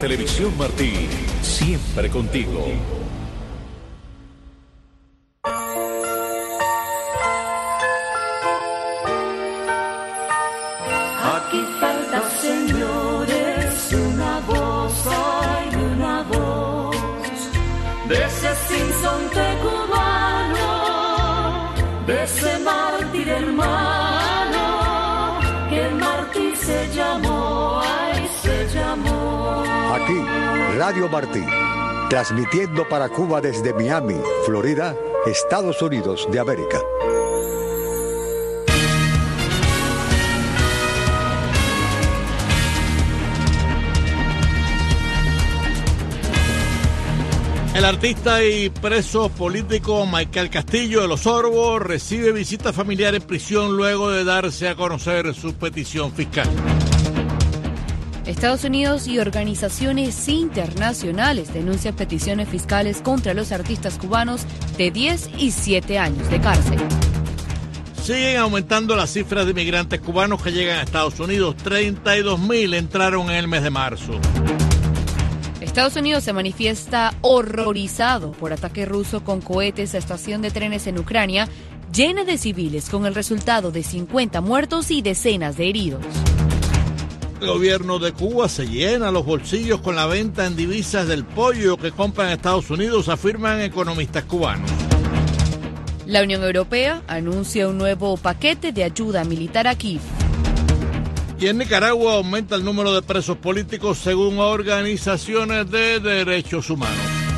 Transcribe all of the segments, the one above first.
Televisión Martí, siempre contigo. Aquí falta, señores, una voz, hay una voz de ese sinsonte cubano, de ese mártir hermano, que Martí se llamó, ay, se llamó. Aquí, Radio Martí, transmitiendo para Cuba desde Miami, Florida, Estados Unidos de América. El artista y preso político Michael Castillo de Los Orbos recibe visita familiar en prisión luego de darse a conocer su petición fiscal. Estados Unidos y organizaciones internacionales denuncian peticiones fiscales contra los artistas cubanos de 10 y 7 años de cárcel. Siguen aumentando las cifras de inmigrantes cubanos que llegan a Estados Unidos. 32.000 entraron en el mes de marzo. Estados Unidos se manifiesta horrorizado por ataque ruso con cohetes a estación de trenes en Ucrania, llena de civiles, con el resultado de 50 muertos y decenas de heridos. El gobierno de Cuba se llena los bolsillos con la venta en divisas del pollo que compran en Estados Unidos, afirman economistas cubanos. La Unión Europea anuncia un nuevo paquete de ayuda militar a Kiev. Y en Nicaragua aumenta el número de presos políticos según organizaciones de derechos humanos.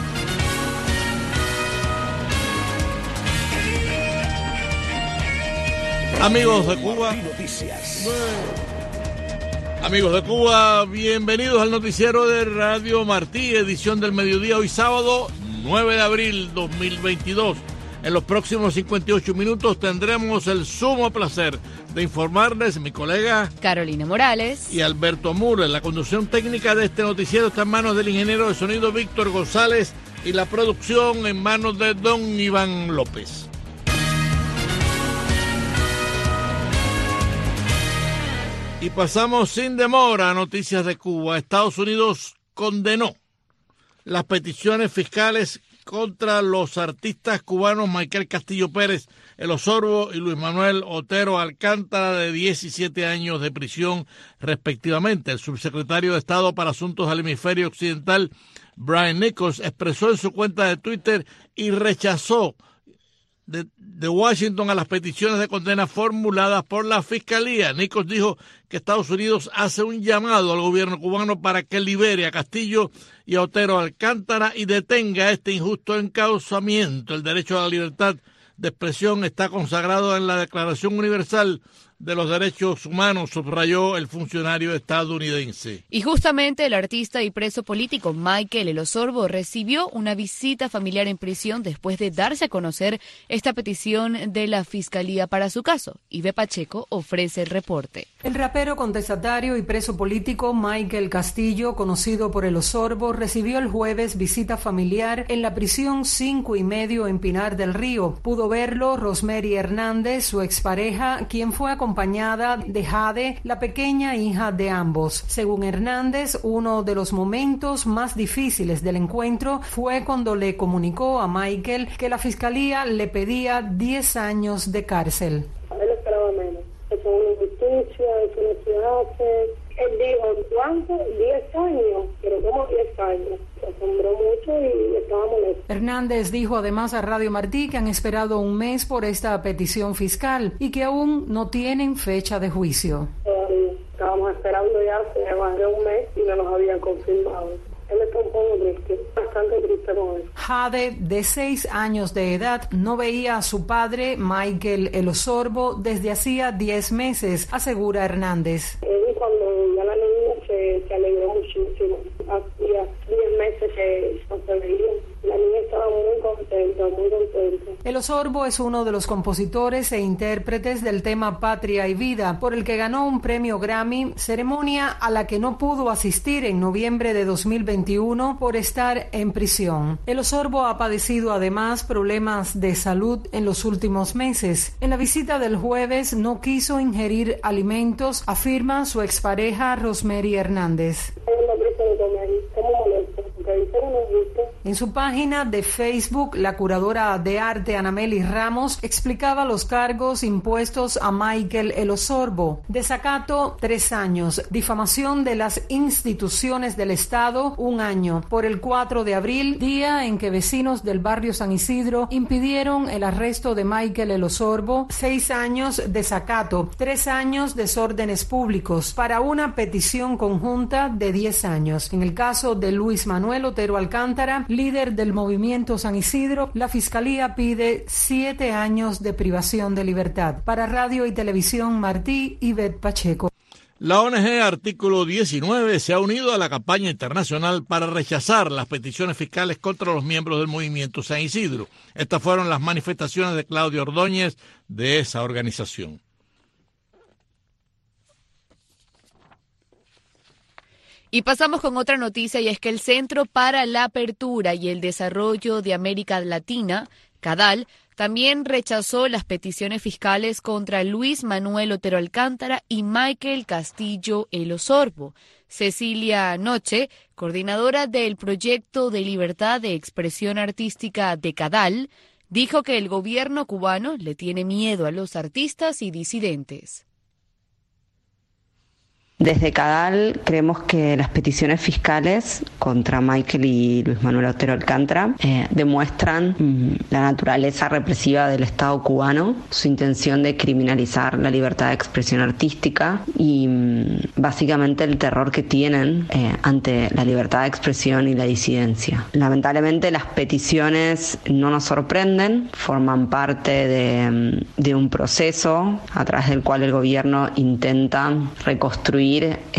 Amigos de Cuba, bienvenidos al noticiero de Radio Martí, edición del mediodía, hoy sábado 9 de abril 2022. En los próximos 58 minutos tendremos el sumo placer de informarles mi colega Carolina Morales y Alberto Mura. La conducción técnica de este noticiero está en manos del ingeniero de sonido Víctor González y la producción en manos de don Iván López. Y pasamos sin demora a noticias de Cuba. Estados Unidos condenó las peticiones fiscales contra los artistas cubanos Michael Castillo Pérez, El Osorbo y Luis Manuel Otero Alcántara, de 17 años de prisión respectivamente. El subsecretario de Estado para Asuntos del Hemisferio Occidental, Brian Nichols, expresó en su cuenta de Twitter y rechazó de Washington a las peticiones de condena formuladas por la Fiscalía. Nichols dijo que Estados Unidos hace un llamado al gobierno cubano para que libere a Castillo y a Otero Alcántara y detenga este injusto encauzamiento. El derecho a la libertad de expresión está consagrado en la Declaración Universal de los Derechos Humanos, subrayó el funcionario estadounidense. Y justamente el artista y preso político Michael El Osorbo recibió una visita familiar en prisión después de darse a conocer esta petición de la Fiscalía para su caso. Ibe Pacheco ofrece el reporte. El rapero contestatario y preso político Michael Castillo, conocido por El Osorbo, recibió el jueves visita familiar en la prisión 5 y medio en Pinar del Río. Pudo verlo Rosemary Hernández, su expareja, quien fue acompañada de Jade, la pequeña hija de ambos. Según Hernández, uno de los momentos más difíciles del encuentro fue cuando le comunicó a Michael que la fiscalía le pedía 10 años de cárcel. Él esperaba menos. Eso es una injusticia, eso no se hace. Él dijo, ¿cuánto? 10 años. Pero ¿cómo 10 años? Se asombró mucho y estaba molesto. Hernández dijo además a Radio Martí que han esperado un mes por esta petición fiscal y que aún no tienen fecha de juicio. Estábamos esperando ya hace más de un mes y no nos habían confirmado. Él está un poco triste, bastante triste con eso. Jade, de 6 años de edad, no veía a su padre, Michael El Osorbo, desde hacía 10 meses, asegura Hernández. Él, cuando ya la niña se alegró muchísimo. Hacía 10 meses que no se veía. La niña estaba muy contenta, muy contenta. El Osorbo es uno de los compositores e intérpretes del tema Patria y Vida, por el que ganó un premio Grammy, ceremonia a la que no pudo asistir en noviembre de 2021 por estar en prisión. El Osorbo ha padecido además problemas de salud en los últimos meses. En la visita del jueves no quiso ingerir alimentos, afirma su expareja Rosemary Hernández. Él no quiso ni estamos molestos, porque hicieron un gusto. En su página de Facebook, la curadora de arte Anameli Ramos explicaba los cargos impuestos a Michael El Osorbo. Desacato, 3 años. Difamación de las instituciones del Estado, 1 año. Por el 4 de abril, día en que vecinos del barrio San Isidro impidieron el arresto de Michael El Osorbo, 6 años desacato, 3 años desórdenes públicos, para una petición conjunta de 10 años. En el caso de Luis Manuel Otero Alcántara, líder del movimiento San Isidro, la Fiscalía pide 7 años de privación de libertad. Para Radio y Televisión Martí, Ivette Pacheco. La ONG Artículo 19 se ha unido a la campaña internacional para rechazar las peticiones fiscales contra los miembros del movimiento San Isidro. Estas fueron las manifestaciones de Claudio Ordóñez de esa organización. Y pasamos con otra noticia, y es que el Centro para la Apertura y el Desarrollo de América Latina, CADAL, también rechazó las peticiones fiscales contra Luis Manuel Otero Alcántara y Michael Castillo El Osorbo. Cecilia Noche, coordinadora del Proyecto de Libertad de Expresión Artística de CADAL, dijo que el gobierno cubano le tiene miedo a los artistas y disidentes. Desde CADAL creemos que las peticiones fiscales contra Michael y Luis Manuel Otero Alcántara demuestran la naturaleza represiva del Estado cubano, su intención de criminalizar la libertad de expresión artística y básicamente el terror que tienen ante la libertad de expresión y la disidencia. Lamentablemente las peticiones no nos sorprenden, forman parte de un proceso a través del cual el gobierno intenta reconstruir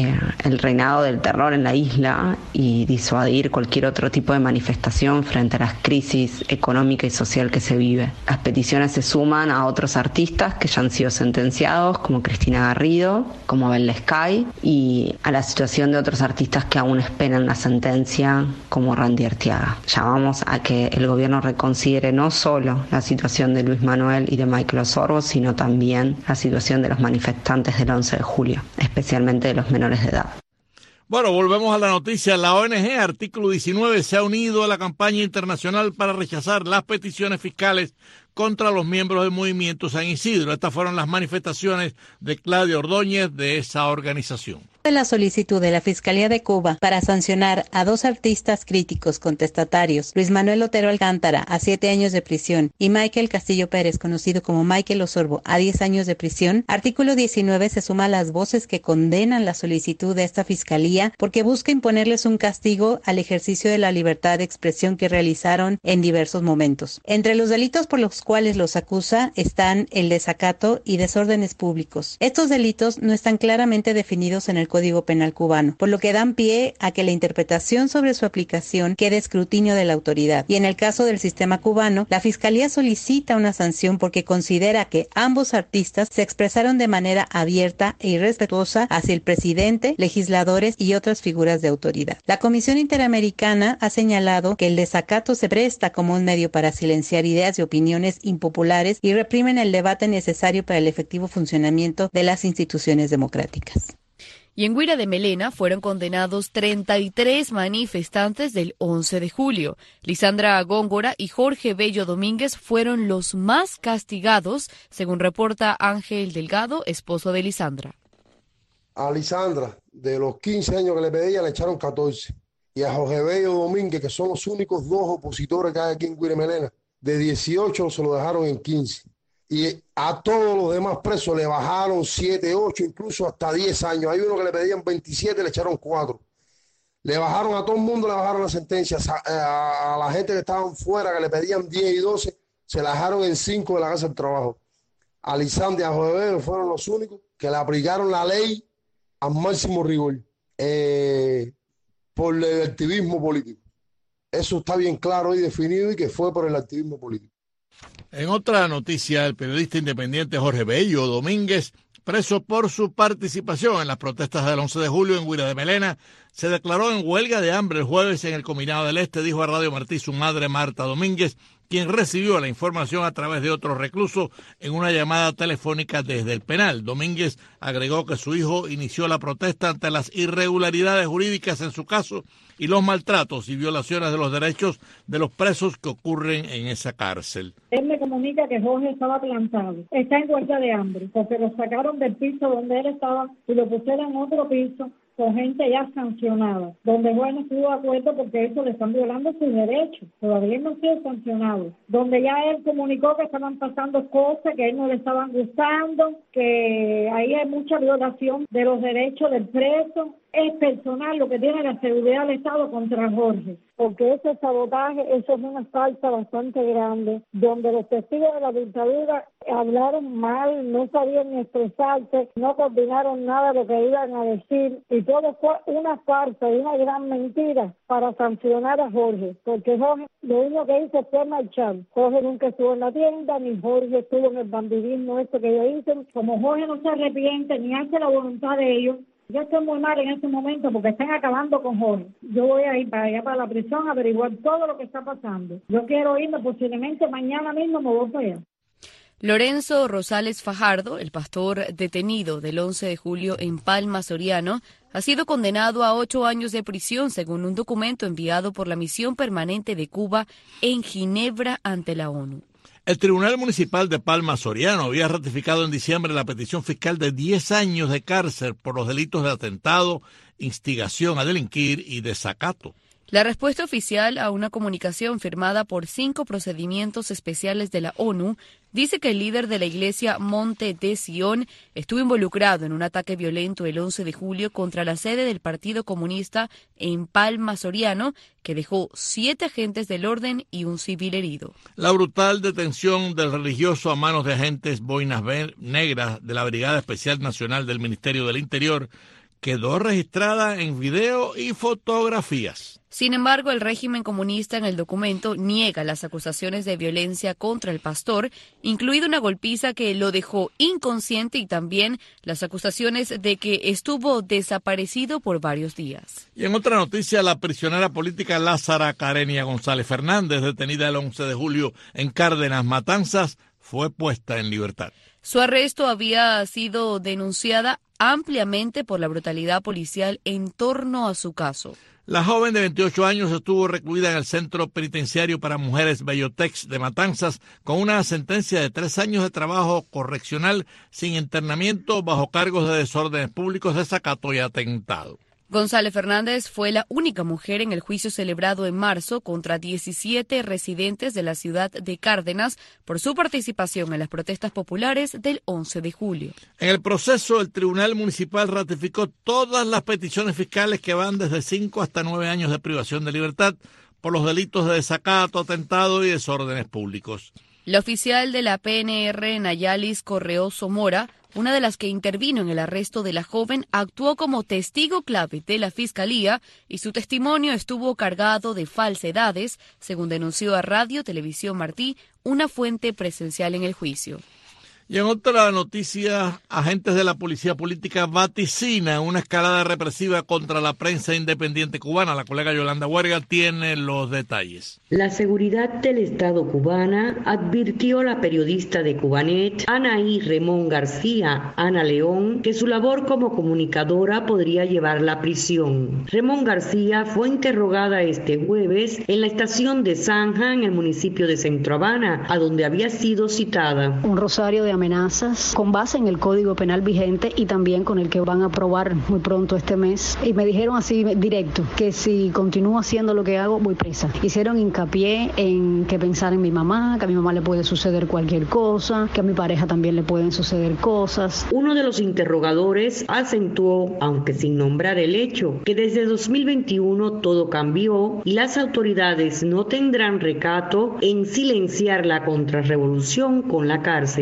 el reinado del terror en la isla y disuadir cualquier otro tipo de manifestación frente a la crisis económica y social que se vive. Las peticiones se suman a otros artistas que ya han sido sentenciados, como Cristina Garrido, como Bel Sky, y a la situación de otros artistas que aún esperan la sentencia, como Randy Arteaga. Llamamos a que el gobierno reconsidere no solo la situación de Luis Manuel y de Michael Osorbo, sino también la situación de los manifestantes del 11 de julio, especialmente de los menores de edad. Bueno, volvemos a la noticia. La ONG Artículo 19 se ha unido a la campaña internacional para rechazar las peticiones fiscales contra los miembros del movimiento San Isidro. Estas fueron las manifestaciones de Claudio Ordóñez de esa organización. De la solicitud de la Fiscalía de Cuba para sancionar a 2 artistas críticos contestatarios, Luis Manuel Otero Alcántara a 7 años de prisión y Michael Castillo Pérez, conocido como Michael Osorbo, a 10 años de prisión, Artículo 19 se suma a las voces que condenan la solicitud de esta Fiscalía porque busca imponerles un castigo al ejercicio de la libertad de expresión que realizaron en diversos momentos. Entre los delitos por los cuales los acusa están el desacato y desórdenes públicos. Estos delitos no están claramente definidos en el Código Penal cubano, por lo que dan pie a que la interpretación sobre su aplicación quede a escrutinio de la autoridad. Y en el caso del sistema cubano, la Fiscalía solicita una sanción porque considera que ambos artistas se expresaron de manera abierta e irrespetuosa hacia el presidente, legisladores y otras figuras de autoridad. La Comisión Interamericana ha señalado que el desacato se presta como un medio para silenciar ideas y opiniones impopulares y reprimen el debate necesario para el efectivo funcionamiento de las instituciones democráticas. Y en Guira de Melena fueron condenados 33 manifestantes del 11 de julio. Lisandra Góngora y Jorge Bello Domínguez fueron los más castigados, según reporta Ángel Delgado, esposo de Lisandra. A Lisandra, de los 15 años que le pedía, le echaron 14. Y a Jorge Bello Domínguez, que son los únicos 2 opositores que hay aquí en Guira de Melena, de 18 se lo dejaron en 15. Y a todos los demás presos le bajaron 7, 8, incluso hasta 10 años. Hay uno que le pedían 27, le echaron 4. Le bajaron a todo el mundo, le bajaron la sentencia. A la gente que estaban fuera, que le pedían 10 y 12, se la dejaron en 5 de la Casa del Trabajo. A Lisandra y a Jorge fueron los únicos que le aplicaron la ley al máximo rigor por el activismo político. Eso está bien claro y definido, y que fue por el activismo político. En otra noticia, el periodista independiente Jorge Bello Domínguez, preso por su participación en las protestas del 11 de julio en Guira de Melena, se declaró en huelga de hambre el jueves en el Combinado del Este. Dijo a Radio Martí su madre, Marta Domínguez, quien recibió la información a través de otro recluso en una llamada telefónica desde el penal. Domínguez agregó que su hijo inició la protesta ante las irregularidades jurídicas en su caso y los maltratos y violaciones de los derechos de los presos que ocurren en esa cárcel. Él me comunica que Jorge estaba plantado, está en huelga de hambre, porque lo sacaron del piso donde él estaba y lo pusieron en otro piso con gente ya sancionada, donde Jorge no estuvo de acuerdo porque eso le están violando sus derechos, todavía no ha sido sancionado, donde ya él comunicó que estaban pasando cosas que a él no le estaban gustando, que ahí hay mucha violación de los derechos del preso. Es personal lo que tiene la seguridad del Estado contra Jorge, porque ese sabotaje, eso es una falta bastante grande, donde los testigos de la dictadura hablaron mal, no sabían ni expresarse, no coordinaron nada de lo que iban a decir, y todo fue una farsa y una gran mentira para sancionar a Jorge, porque Jorge lo único que hizo fue marchar. Jorge nunca estuvo en la tienda, ni Jorge estuvo en el bandidismo que ellos dicen. Como Jorge no se arrepiente ni hace la voluntad de ellos, yo estoy muy mal en este momento porque están acabando con Jorge. Yo voy a ir para allá, para la prisión, a averiguar todo lo que está pasando. Yo quiero irme, posiblemente mañana mismo me voy para allá. Lorenzo Rosales Fajardo, el pastor detenido del 11 de julio en Palma Soriano, ha sido condenado a 8 años de prisión según un documento enviado por la Misión Permanente de Cuba en Ginebra ante la ONU. El Tribunal Municipal de Palma Soriano había ratificado en diciembre la petición fiscal de 10 años de cárcel por los delitos de atentado, instigación a delinquir y desacato. La respuesta oficial a una comunicación firmada por 5 procedimientos especiales de la ONU dice que el líder de la iglesia Monte de Sion estuvo involucrado en un ataque violento el 11 de julio contra la sede del Partido Comunista en Palma Soriano, que dejó 7 agentes del orden y un civil herido. La brutal detención del religioso a manos de agentes boinas negras de la Brigada Especial Nacional del Ministerio del Interior quedó registrada en video y fotografías. Sin embargo, el régimen comunista en el documento niega las acusaciones de violencia contra el pastor, incluida una golpiza que lo dejó inconsciente y también las acusaciones de que estuvo desaparecido por varios días. Y en otra noticia, la prisionera política Lázara Carenia González Fernández, detenida el 11 de julio en Cárdenas, Matanzas, fue puesta en libertad. Su arresto había sido denunciada ampliamente por la brutalidad policial en torno a su caso. La joven de 28 años estuvo recluida en el Centro Penitenciario para Mujeres Bellotex de Matanzas con una sentencia de 3 años de trabajo correccional sin internamiento bajo cargos de desórdenes públicos, desacato y atentado. González Fernández fue la única mujer en el juicio celebrado en marzo contra 17 residentes de la ciudad de Cárdenas por su participación en las protestas populares del 11 de julio. En el proceso, el Tribunal Municipal ratificó todas las peticiones fiscales que van desde 5 hasta 9 años de privación de libertad por los delitos de desacato, atentado y desórdenes públicos. La oficial de la PNR, Nayalis Correoso Mora, una de las que intervino en el arresto de la joven, actuó como testigo clave de la Fiscalía y su testimonio estuvo cargado de falsedades, según denunció a Radio Televisión Martí, una fuente presencial en el juicio. Y en otra noticia, agentes de la policía política vaticinan una escalada represiva contra la prensa independiente cubana. La colega Yolanda Huerga tiene los detalles. La seguridad del Estado cubana advirtió a la periodista de Cubanet, Anaí Remón García, Ana León, que su labor como comunicadora podría llevarla a prisión. Remón García fue interrogada este jueves en la estación de Zanja, en el municipio de Centro Habana, a donde había sido citada. Un rosario de amenazas con base en el Código Penal vigente y también con el que van a aprobar muy pronto este mes. Y me dijeron así directo que si continúo haciendo lo que hago, voy presa. Hicieron hincapié en que pensar en mi mamá, que a mi mamá le puede suceder cualquier cosa, que a mi pareja también le pueden suceder cosas. Uno de los interrogadores acentuó, aunque sin nombrar el hecho, que desde 2021 todo cambió y las autoridades no tendrán recato en silenciar la contrarrevolución con la cárcel.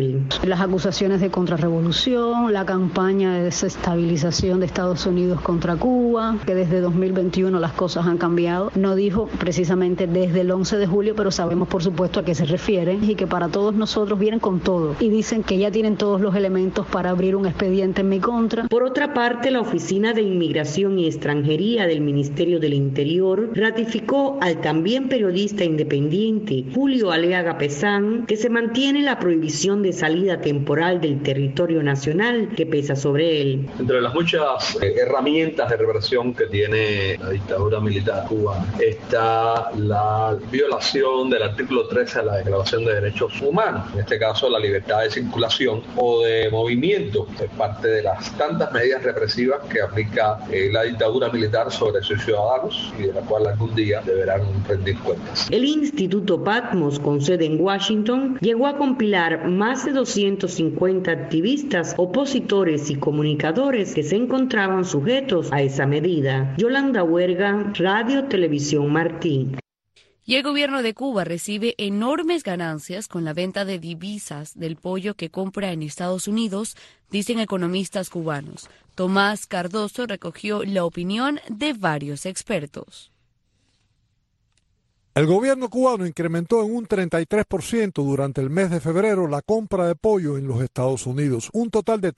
las acusaciones de contrarrevolución, la campaña de desestabilización de Estados Unidos contra Cuba, que desde 2021 las cosas han cambiado. No dijo precisamente desde el 11 de julio, pero sabemos por supuesto a qué se refiere y que para todos nosotros vienen con todo y dicen que ya tienen todos los elementos para abrir un expediente en mi contra. Por otra parte, la Oficina de Inmigración y Extranjería del Ministerio del Interior ratificó al también periodista independiente Julio Aliaga Pesán que se mantiene la prohibición de salida temporal del territorio nacional que pesa sobre él. Entre las muchas herramientas de represión que tiene la dictadura militar cubana está la violación del artículo 13 de la Declaración de Derechos Humanos, en este caso la libertad de circulación o de movimiento, es parte de las tantas medidas represivas que aplica la dictadura militar sobre sus ciudadanos y de la cual algún día deberán rendir cuentas. El Instituto Patmos, con sede en Washington, llegó a compilar más de 250 activistas, opositores y comunicadores que se encontraban sujetos a esa medida. Yolanda Huerga, Radio Televisión Martí. Y el gobierno de Cuba recibe enormes ganancias con la venta de divisas del pollo que compra en Estados Unidos, dicen economistas cubanos. Tomás Cardoso recogió la opinión de varios expertos. El gobierno cubano incrementó en un 33% durante el mes de febrero la compra de pollo en los Estados Unidos, un total de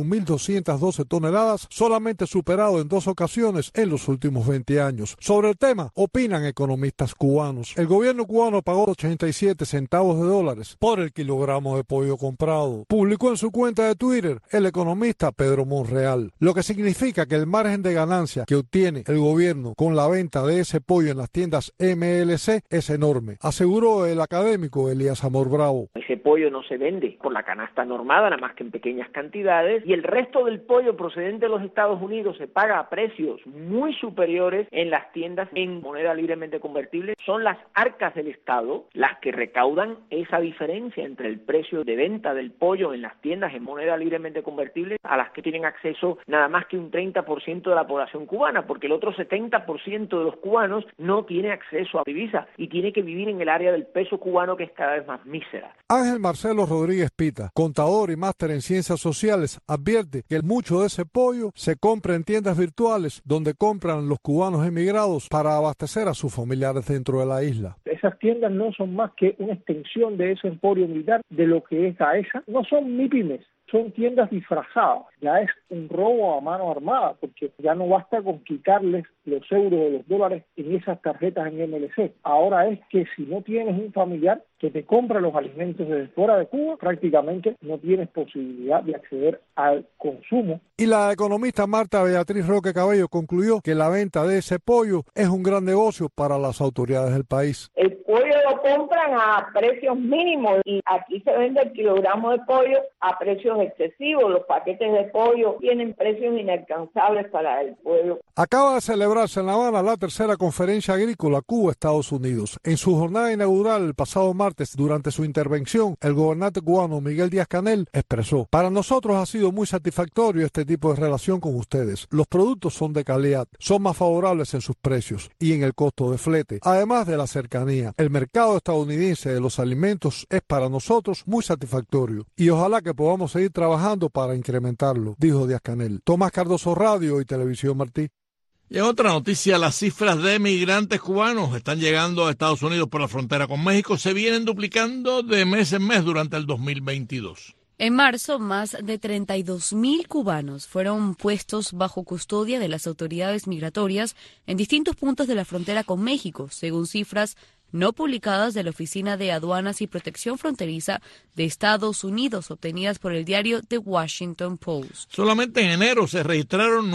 31.212 toneladas, solamente superado en 2 ocasiones en los últimos 20 años. Sobre el tema, opinan economistas cubanos. El gobierno cubano pagó 87 centavos de dólares por el kilogramo de pollo comprado. Publicó en su cuenta de Twitter el economista Pedro Monreal, lo que significa que el margen de ganancia que obtiene el gobierno con la venta de ese pollo en las tiendas MLC es enorme, aseguró el académico Elías Amor Bravo. Ese pollo no se vende por la canasta normada, nada más que en pequeñas cantidades, y el resto del pollo procedente de los Estados Unidos se paga a precios muy superiores en las tiendas en moneda libremente convertible. Son las arcas del Estado las que recaudan esa diferencia entre el precio de venta del pollo en las tiendas en moneda libremente convertible, a las que tienen acceso nada más que un 30% de la población cubana, porque el otro 70% de los cubanos no tiene acceso a divisas y tiene que vivir en el área del peso cubano, que es cada vez más mísera. Ángel Marcelo Rodríguez Pita, contador y máster en ciencias sociales, advierte que mucho de ese pollo se compra en tiendas virtuales donde compran los cubanos emigrados para abastecer a sus familiares dentro de la isla. Esas tiendas no son más que una extensión de ese emporio militar, de lo que es AESA. No son MIPYMES, son tiendas disfrazadas. Ya es un robo a mano armada, porque ya no basta con quitarles los euros o los dólares en esas tarjetas en MLC. Ahora es que si no tienes un familiar que te compra los alimentos desde fuera de Cuba, prácticamente no tienes posibilidad de acceder al consumo. Y la economista Marta Beatriz Roque Cabello concluyó que la venta de ese pollo es un gran negocio para las autoridades del país. El pollo lo compran a precios mínimos y aquí se vende el kilogramo de pollo a precios excesivos. Los paquetes de pollo tienen precios inalcanzables para el pueblo. Acaba de celebrarse en La Habana la tercera conferencia agrícola Cuba-Estados Unidos. En su jornada inaugural el pasado martes, durante su intervención, el gobernante cubano Miguel Díaz-Canel expresó: para nosotros ha sido muy satisfactorio este tipo de relación con ustedes. Los productos son de calidad, son más favorables en sus precios y en el costo de flete, además de la cercanía. El mercado estadounidense de los alimentos es para nosotros muy satisfactorio y ojalá que podamos seguir trabajando para incrementarlo, dijo Díaz-Canel. Tomás Cardoso, Radio y Televisión Martí. Y en otra noticia, las cifras de migrantes cubanos que están llegando a Estados Unidos por la frontera con México se vienen duplicando de mes en mes durante el 2022. En marzo, más de 32.000 cubanos fueron puestos bajo custodia de las autoridades migratorias en distintos puntos de la frontera con México, según cifras no publicadas de la Oficina de Aduanas y Protección Fronteriza de Estados Unidos, obtenidas por el diario The Washington Post. Solamente en enero se registraron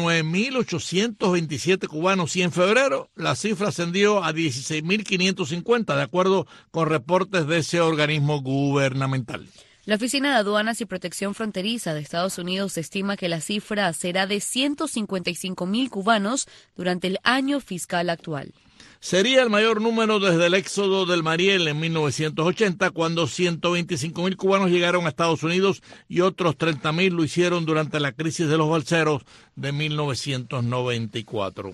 9.827 cubanos y en febrero la cifra ascendió a 16.550, de acuerdo con reportes de ese organismo gubernamental. La Oficina de Aduanas y Protección Fronteriza de Estados Unidos estima que la cifra será de 155.000 cubanos durante el año fiscal actual. Sería el mayor número desde el éxodo del Mariel en 1980, cuando 125.000 cubanos llegaron a Estados Unidos y otros 30.000 lo hicieron durante la crisis de los balseros de 1994.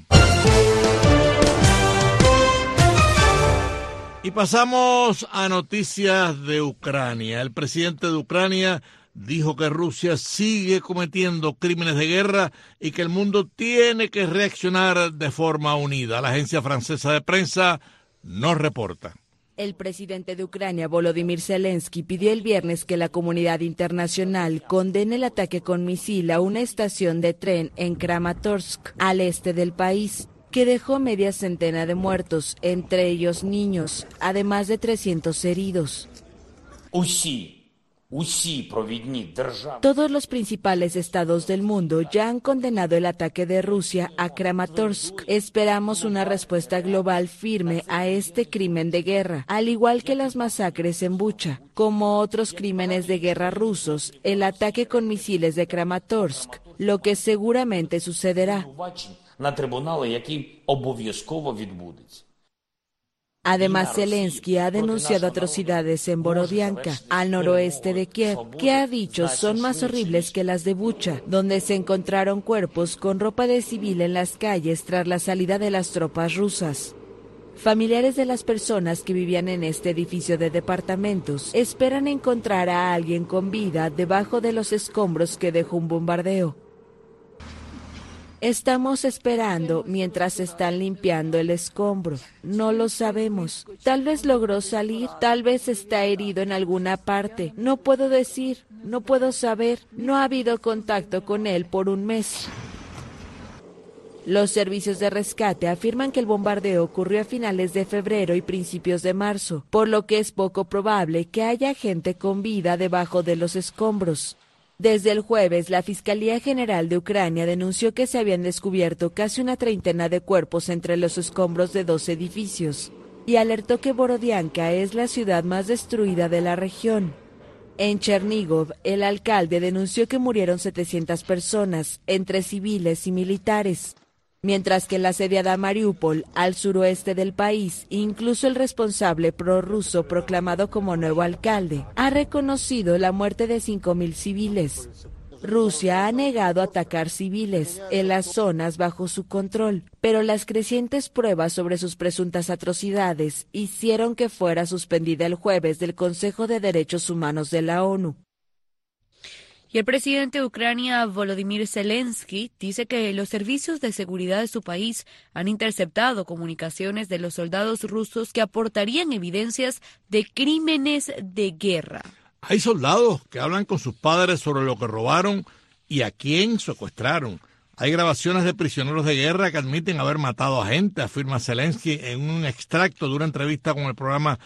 Y pasamos a noticias de Ucrania. El presidente de Ucrania, dijo que Rusia sigue cometiendo crímenes de guerra y que el mundo tiene que reaccionar de forma unida. La agencia francesa de prensa nos reporta. El presidente de Ucrania, Volodymyr Zelensky, pidió el viernes que la comunidad internacional condene el ataque con misil a una estación de tren en Kramatorsk, al este del país, que dejó media centena de muertos, entre ellos niños, además de 300 heridos. Todos los principales estados del mundo ya han condenado el ataque de Rusia a Kramatorsk. Esperamos una respuesta global firme a este crimen de guerra, al igual que las masacres en Bucha. Como otros crímenes de guerra rusos, el ataque con misiles de Kramatorsk, lo que seguramente sucederá. Además, Zelensky ha denunciado atrocidades en Borodianka, al noroeste de Kiev, que ha dicho son más horribles que las de Bucha, donde se encontraron cuerpos con ropa de civil en las calles tras la salida de las tropas rusas. Familiares de las personas que vivían en este edificio de departamentos esperan encontrar a alguien con vida debajo de los escombros que dejó un bombardeo. Estamos esperando mientras están limpiando el escombro. No lo sabemos. Tal vez logró salir, tal vez está herido en alguna parte. No puedo decir, no puedo saber. No ha habido contacto con él por un mes. Los servicios de rescate afirman que el bombardeo ocurrió a finales de febrero y principios de marzo, por lo que es poco probable que haya gente con vida debajo de los escombros. Desde el jueves, la Fiscalía General de Ucrania denunció que se habían descubierto casi una treintena de cuerpos entre los escombros de 2 edificios y alertó que Borodianka es la ciudad más destruida de la región. En Chernigov, el alcalde denunció que murieron 700 personas, entre civiles y militares, mientras que en la asediada Mariupol, al suroeste del país, incluso el responsable prorruso proclamado como nuevo alcalde, ha reconocido la muerte de 5.000 civiles. Rusia ha negado atacar civiles en las zonas bajo su control, pero las crecientes pruebas sobre sus presuntas atrocidades hicieron que fuera suspendida el jueves del Consejo de Derechos Humanos de la ONU. Y el presidente de Ucrania, Volodymyr Zelensky, dice que los servicios de seguridad de su país han interceptado comunicaciones de los soldados rusos que aportarían evidencias de crímenes de guerra. Hay soldados que hablan con sus padres sobre lo que robaron y a quién secuestraron. Hay grabaciones de prisioneros de guerra que admiten haber matado a gente, afirma Zelensky en un extracto de una entrevista con el programa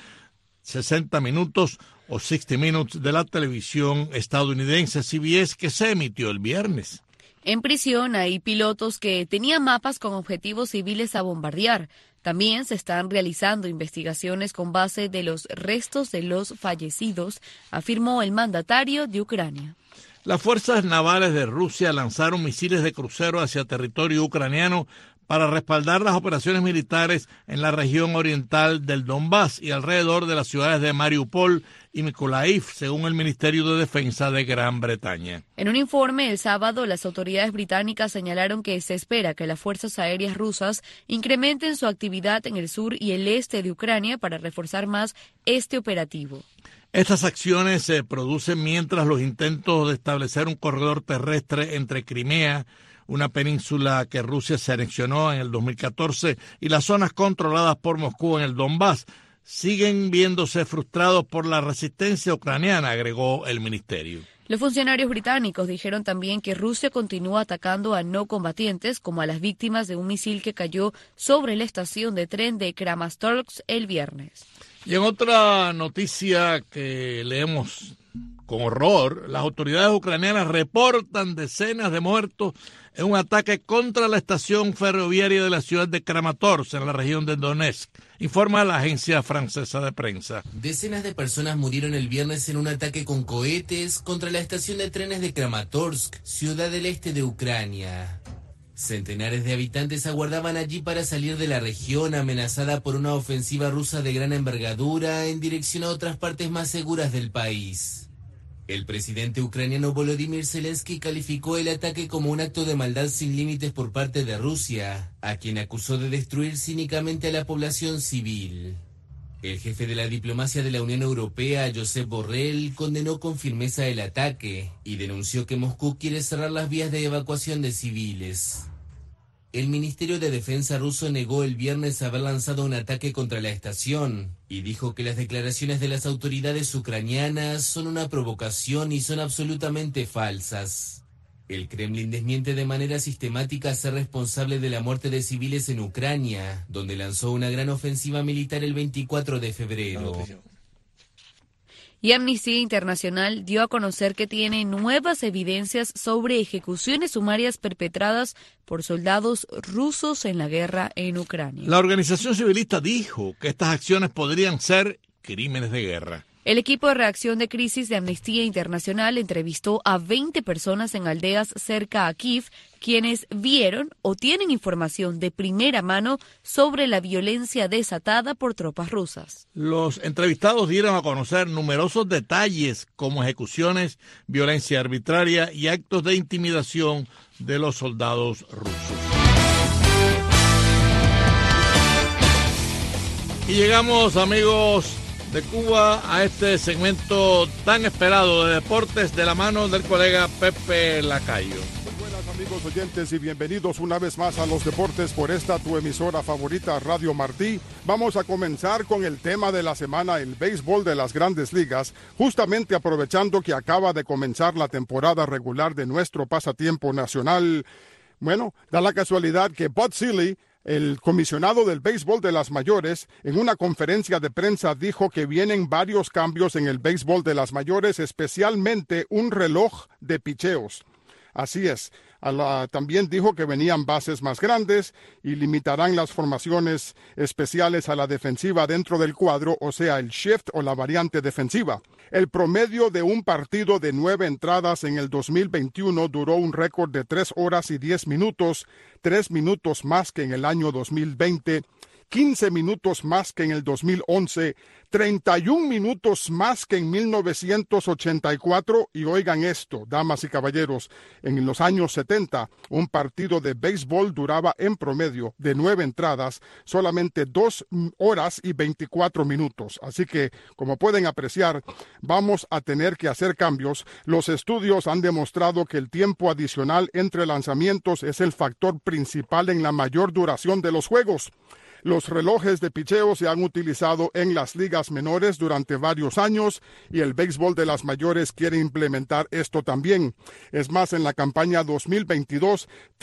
60 Minutos o 60 Minutes de la televisión estadounidense CBS que se emitió el viernes. En prisión hay pilotos que tenían mapas con objetivos civiles a bombardear. También se están realizando investigaciones con base de los restos de los fallecidos, afirmó el mandatario de Ucrania. Las fuerzas navales de Rusia lanzaron misiles de crucero hacia territorio ucraniano para respaldar las operaciones militares en la región oriental del Donbass y alrededor de las ciudades de Mariupol y Mykolaiv, según el Ministerio de Defensa de Gran Bretaña. En un informe el sábado, las autoridades británicas señalaron que se espera que las fuerzas aéreas rusas incrementen su actividad en el sur y el este de Ucrania para reforzar más este operativo. Estas acciones se producen mientras los intentos de establecer un corredor terrestre entre Crimea, una península que Rusia se anexionó en el 2014, y las zonas controladas por Moscú en el Donbass, siguen viéndose frustrados por la resistencia ucraniana, agregó el ministerio. Los funcionarios británicos dijeron también que Rusia continúa atacando a no combatientes, como a las víctimas de un misil que cayó sobre la estación de tren de Kramatorsk el viernes. Y en otra noticia que leemos con horror, las autoridades ucranianas reportan decenas de muertos en un ataque contra la estación ferroviaria de la ciudad de Kramatorsk, en la región de Donetsk, informa la agencia francesa de prensa. Decenas de personas murieron el viernes en un ataque con cohetes contra la estación de trenes de Kramatorsk, ciudad del este de Ucrania. Centenares de habitantes aguardaban allí para salir de la región amenazada por una ofensiva rusa de gran envergadura en dirección a otras partes más seguras del país. El presidente ucraniano Volodymyr Zelensky calificó el ataque como un acto de maldad sin límites por parte de Rusia, a quien acusó de destruir cínicamente a la población civil. El jefe de la diplomacia de la Unión Europea, Josep Borrell, condenó con firmeza el ataque y denunció que Moscú quiere cerrar las vías de evacuación de civiles. El Ministerio de Defensa ruso negó el viernes haber lanzado un ataque contra la estación y dijo que las declaraciones de las autoridades ucranianas son una provocación y son absolutamente falsas. El Kremlin desmiente de manera sistemática ser responsable de la muerte de civiles en Ucrania, donde lanzó una gran ofensiva militar el 24 de febrero. Y Amnistía Internacional dio a conocer que tiene nuevas evidencias sobre ejecuciones sumarias perpetradas por soldados rusos en la guerra en Ucrania. La organización civilista dijo que estas acciones podrían ser crímenes de guerra. El equipo de reacción de crisis de Amnistía Internacional entrevistó a 20 personas en aldeas cerca a Kiev, quienes vieron o tienen información de primera mano sobre la violencia desatada por tropas rusas. Los entrevistados dieron a conocer numerosos detalles como ejecuciones, violencia arbitraria y actos de intimidación de los soldados rusos. Y llegamos, amigos de Cuba, a este segmento tan esperado de deportes de la mano del colega Pepe Lacayo. Muy buenas, amigos oyentes, y bienvenidos una vez más a los deportes por esta tu emisora favorita, Radio Martí. Vamos a comenzar con el tema de la semana, el béisbol de las Grandes Ligas, justamente aprovechando que acaba de comenzar la temporada regular de nuestro pasatiempo nacional. Bueno, da la casualidad que Bud Selig, el comisionado del béisbol de las mayores, en una conferencia de prensa dijo que vienen varios cambios en el béisbol de las mayores, especialmente un reloj de picheos. Así es. También dijo que venían bases más grandes y limitarán las formaciones especiales a la defensiva dentro del cuadro, o sea, el shift o la variante defensiva. El promedio de un partido de 9 entradas en el 2021 duró un récord de 3 horas y 10 minutos, 3 minutos más que en el año 2020, 15 minutos más que en el 2011, 31 minutos más que en 1984, y oigan esto, damas y caballeros, en los años 70, un partido de béisbol duraba en promedio de 9 entradas, solamente 2 horas y 24 minutos. Así que, como pueden apreciar, vamos a tener que hacer cambios. Los estudios han demostrado que el tiempo adicional entre lanzamientos es el factor principal en la mayor duración de los juegos. Los relojes de picheo se han utilizado en las ligas menores durante varios años y el béisbol de las mayores quiere implementar esto también. Es más, en la campaña 2022,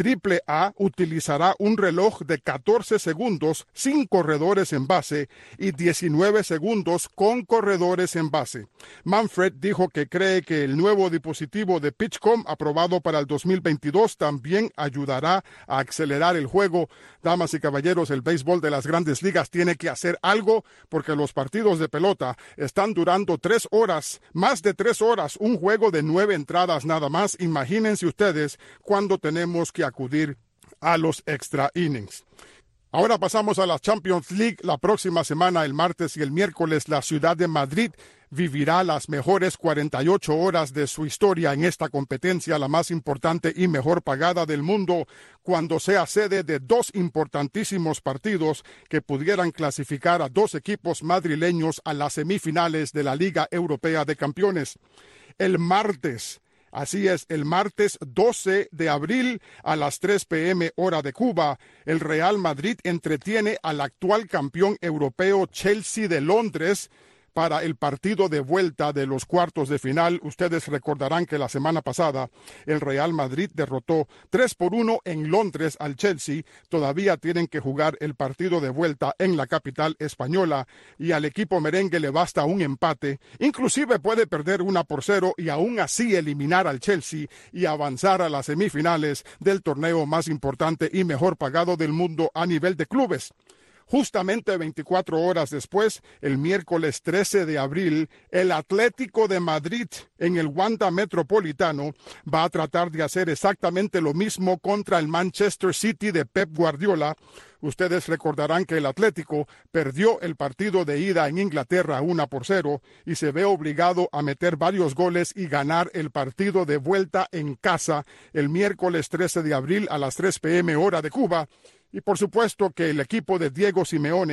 AAA utilizará un reloj de 14 segundos sin corredores en base y 19 segundos con corredores en base. Manfred dijo que cree que el nuevo dispositivo de PitchCom aprobado para el 2022 también ayudará a acelerar el juego. Damas y caballeros, el béisbol de las Grandes Ligas tiene que hacer algo porque los partidos de pelota están durando 3 horas, más de 3 horas, un juego de 9 entradas nada más. Imagínense ustedes cuando tenemos que acudir a los extra innings. Ahora pasamos a la Champions League. La próxima semana, el martes y el miércoles, la ciudad de Madrid vivirá las mejores 48 horas de su historia en esta competencia, la más importante y mejor pagada del mundo, cuando sea sede de 2 importantísimos partidos que pudieran clasificar a 2 equipos madrileños a las semifinales de la Liga Europea de Campeones. El martes, así es, el martes 12 de abril a las 3 p.m. hora de Cuba, el Real Madrid entretiene al actual campeón europeo Chelsea de Londres para el partido de vuelta de los cuartos de final. Ustedes recordarán que la semana pasada el Real Madrid derrotó 3-1 en Londres al Chelsea. Todavía tienen que jugar el partido de vuelta en la capital española y al equipo merengue le basta un empate. Inclusive puede perder 1-0 y aún así eliminar al Chelsea y avanzar a las semifinales del torneo más importante y mejor pagado del mundo a nivel de clubes. Justamente 24 horas después, el miércoles 13 de abril, el Atlético de Madrid en el Wanda Metropolitano va a tratar de hacer exactamente lo mismo contra el Manchester City de Pep Guardiola. Ustedes recordarán que el Atlético perdió el partido de ida en Inglaterra 1-0 y se ve obligado a meter varios goles y ganar el partido de vuelta en casa el miércoles 13 de abril a las 3 p.m. hora de Cuba. Y por supuesto que el equipo de Diego Simeone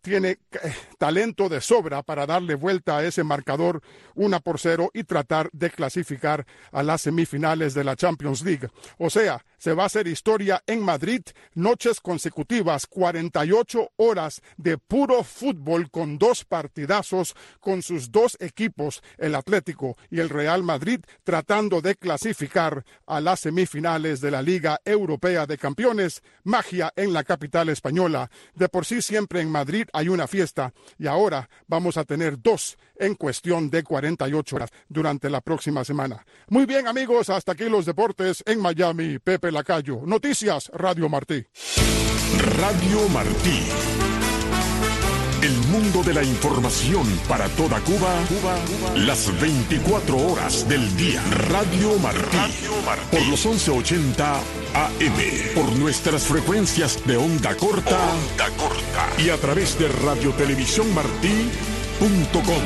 tiene talento de sobra para darle vuelta a ese marcador 1-0 y tratar de clasificar a las semifinales de la Champions League. O sea, se va a hacer historia en Madrid, noches consecutivas, 48 horas de puro fútbol con 2 partidazos con sus 2 equipos, el Atlético y el Real Madrid, tratando de clasificar a las semifinales de la Liga Europea de Campeones. Magia en la capital española. De por sí siempre en Madrid hay una fiesta y ahora vamos a tener 2 en cuestión de 48 horas durante la próxima semana. Muy bien, amigos, hasta aquí los deportes en Miami. Pepe Lacayo. Noticias, Radio Martí. Radio Martí. El mundo de la información para toda Cuba, las 24 horas del día. Radio Martí. Por los 1180 AM. Por nuestras frecuencias de onda corta. Y a través de radiotelevisiónmartí.com.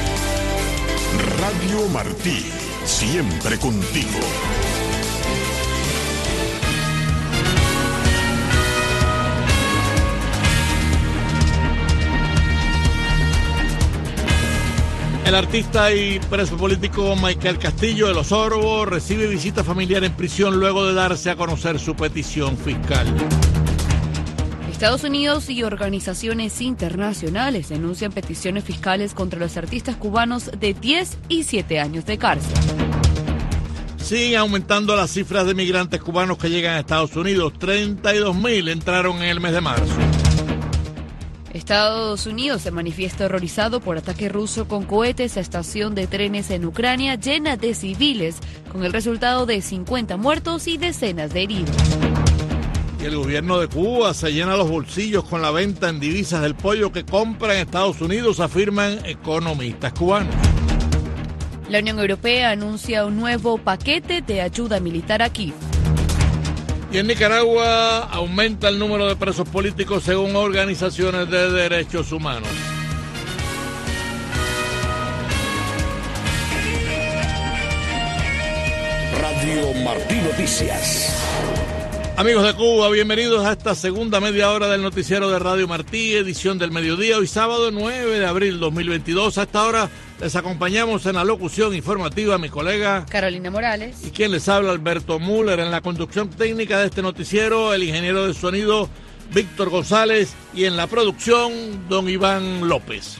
Radio Martí. Siempre contigo. El artista y preso político Michael Castillo de Los Orbos recibe visita familiar en prisión luego de darse a conocer su petición fiscal. Estados Unidos y organizaciones internacionales denuncian peticiones fiscales contra los artistas cubanos de 10 y 7 años de cárcel. Siguen aumentando las cifras de migrantes cubanos que llegan a Estados Unidos. 32.000 entraron en el mes de marzo. Estados Unidos se manifiesta horrorizado por ataque ruso con cohetes a estación de trenes en Ucrania llena de civiles, con el resultado de 50 muertos y decenas de heridos. Y el gobierno de Cuba se llena los bolsillos con la venta en divisas del pollo que compra en Estados Unidos, afirman economistas cubanos. La Unión Europea anuncia un nuevo paquete de ayuda militar a Kiev. Y en Nicaragua aumenta el número de presos políticos según organizaciones de derechos humanos. Radio Martí Noticias. Amigos de Cuba, bienvenidos a esta segunda media hora del noticiero de Radio Martí, edición del mediodía, hoy sábado 9 de abril 2022. A esta hora les acompañamos en la locución informativa mi colega Carolina Morales y quien les habla Alberto Müller. En la conducción técnica de este noticiero, el ingeniero de sonido Víctor González y en la producción don Iván López.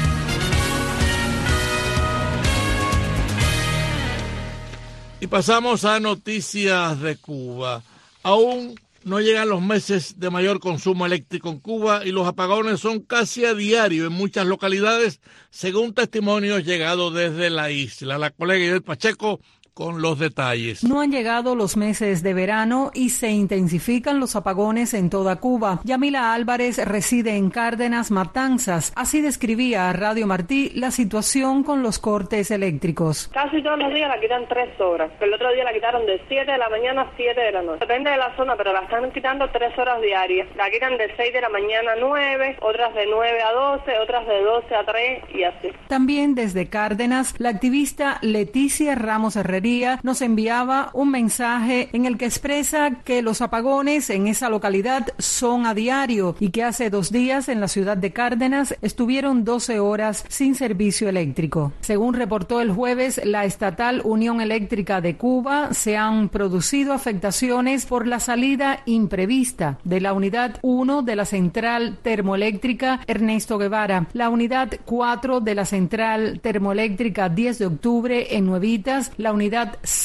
Y pasamos a noticias de Cuba. Aún no llegan los meses de mayor consumo eléctrico en Cuba y los apagones son casi a diario en muchas localidades, según testimonios llegados desde la isla. La colega Ivette Pacheco con los detalles. No han llegado los meses de verano y se intensifican los apagones en toda Cuba. Yamila Álvarez reside en Cárdenas, Matanzas. Así describía a Radio Martí la situación con los cortes eléctricos. Casi todos los días la quitan 3 horas. El otro día la quitaron de 7 de la mañana a 7 de la noche. Depende de la zona, pero la están quitando 3 horas diarias. La quitan de 6 de la mañana a 9, otras de 9 a 12, otras de 12 a 3 y así. También desde Cárdenas, la activista Leticia Ramos Herrería nos enviaba un mensaje en el que expresa que los apagones en esa localidad son a diario y que hace 2 días en la ciudad de Cárdenas estuvieron 12 horas sin servicio eléctrico. Según reportó el jueves la estatal Unión Eléctrica de Cuba, se han producido afectaciones por la salida imprevista de la unidad 1 de la central termoeléctrica Ernesto Guevara, la unidad 4 de la central termoeléctrica 10 de octubre en Nuevitas, la unidad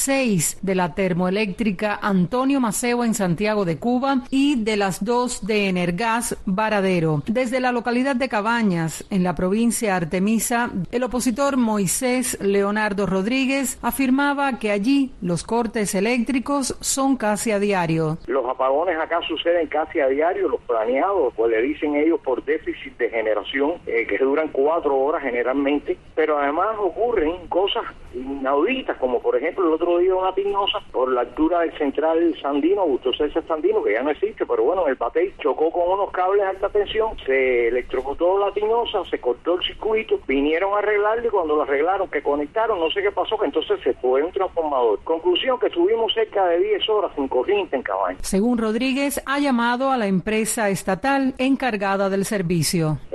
6 de la termoeléctrica Antonio Maceo en Santiago de Cuba y de las 2 de Energas Varadero. Desde la localidad de Cabañas, en la provincia Artemisa, el opositor Moisés Leonardo Rodríguez afirmaba que allí los cortes eléctricos son casi a diario. Los apagones acá suceden casi a diario, los planeados, pues le dicen ellos por déficit de generación, que duran 4 horas generalmente, pero además ocurren cosas inauditas, como por ejemplo el otro día una pinoza por la altura del central Sandino, Augusto César Sandino, que ya no existe, pero bueno, el Batey chocó con unos cables de alta tensión, se electrocutó la pinoza, se cortó el circuito, vinieron a arreglarlo y cuando lo arreglaron, que conectaron, no sé qué pasó, que entonces se fue un transformador. Conclusión, que estuvimos cerca de 10 horas sin corriente en Cabañas. Según Rodríguez, ha llamado a la empresa estatal encargada del servicio. Ellos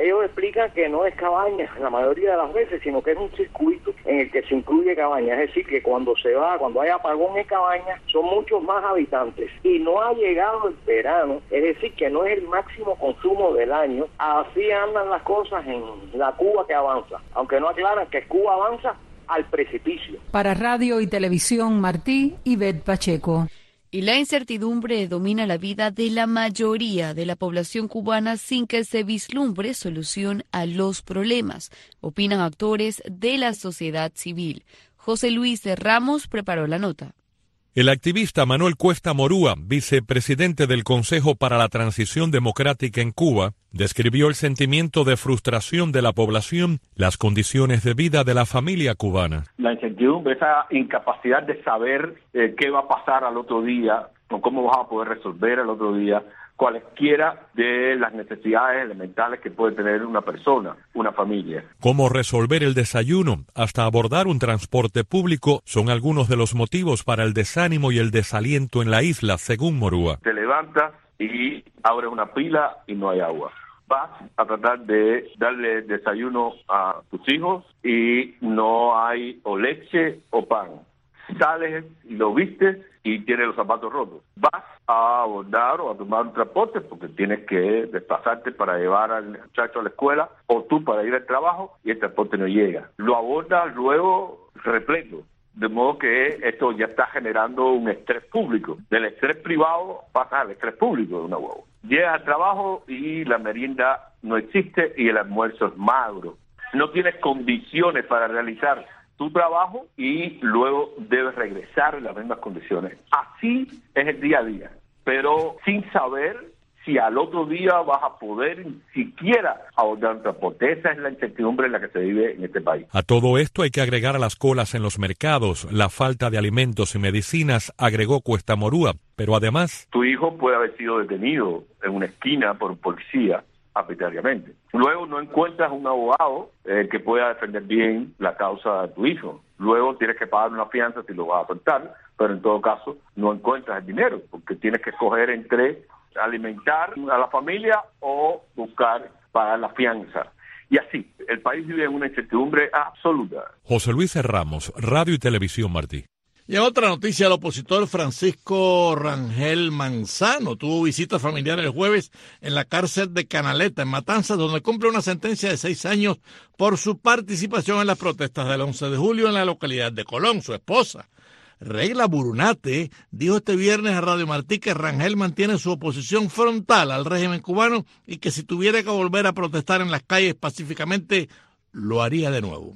significa que no es cabaña la mayoría de las veces, sino que es un circuito en el que se incluye cabaña. Es decir, que cuando hay apagón en cabaña, son muchos más habitantes. Y no ha llegado el verano, es decir, que no es el máximo consumo del año. Así andan las cosas en la Cuba que avanza. Aunque no aclaran que Cuba avanza al precipicio. Para Radio y Televisión Martí, Ivette Pacheco. Y la incertidumbre domina la vida de la mayoría de la población cubana sin que se vislumbre solución a los problemas, opinan actores de la sociedad civil. José Luis Ramos preparó la nota. El activista Manuel Cuesta Morúa, vicepresidente del Consejo para la Transición Democrática en Cuba, describió el sentimiento de frustración de la población, las condiciones de vida de la familia cubana. La incertidumbre, esa incapacidad de saber qué va a pasar al otro día, o cómo vas a poder resolver al otro día, cualesquiera de las necesidades elementales que puede tener una persona, una familia. Cómo resolver el desayuno, hasta abordar un transporte público, son algunos de los motivos para el desánimo y el desaliento en la isla, según Morúa. Te levantas y abres una pila y no hay agua. Vas a tratar de darle desayuno a tus hijos y no hay o leche o pan. Sales y lo vistes y tienes los zapatos rotos. Vas a abordar o a tomar un transporte porque tienes que desplazarte para llevar al muchacho a la escuela o tú para ir al trabajo y el transporte no llega. Lo abordas luego repleto. De modo que esto ya está generando un estrés público. Del estrés privado pasa al estrés público de una huevo. Llegas al trabajo y la merienda no existe y el almuerzo es magro. No tienes condiciones para realizar tu trabajo y luego debes regresar en las mismas condiciones. Así es el día a día, pero sin saber si al otro día vas a poder siquiera abordar un transporte. Esa es la incertidumbre en la que se vive en este país. A todo esto hay que agregar a las colas en los mercados, la falta de alimentos y medicinas, agregó Cuesta Morúa, pero además... Tu hijo puede haber sido detenido en una esquina por un policía arbitrariamente. Luego no encuentras un abogado que pueda defender bien la causa de tu hijo. Luego tienes que pagar una fianza si lo vas a soltar, pero en todo caso no encuentras el dinero, porque tienes que escoger entre alimentar a la familia o buscar pagar la fianza. Y así, el país vive en una incertidumbre absoluta. José Luis Ramos, Radio y Televisión Martí. Y en otra noticia, el opositor Francisco Rangel Manzano tuvo visita familiar el jueves en la cárcel de Canaleta, en Matanzas, donde cumple una sentencia de 6 años por su participación en las protestas del 11 de julio en la localidad de Colón. Su esposa, Reila Burunate, dijo este viernes a Radio Martí que Rangel mantiene su oposición frontal al régimen cubano y que si tuviera que volver a protestar en las calles pacíficamente, lo haría de nuevo.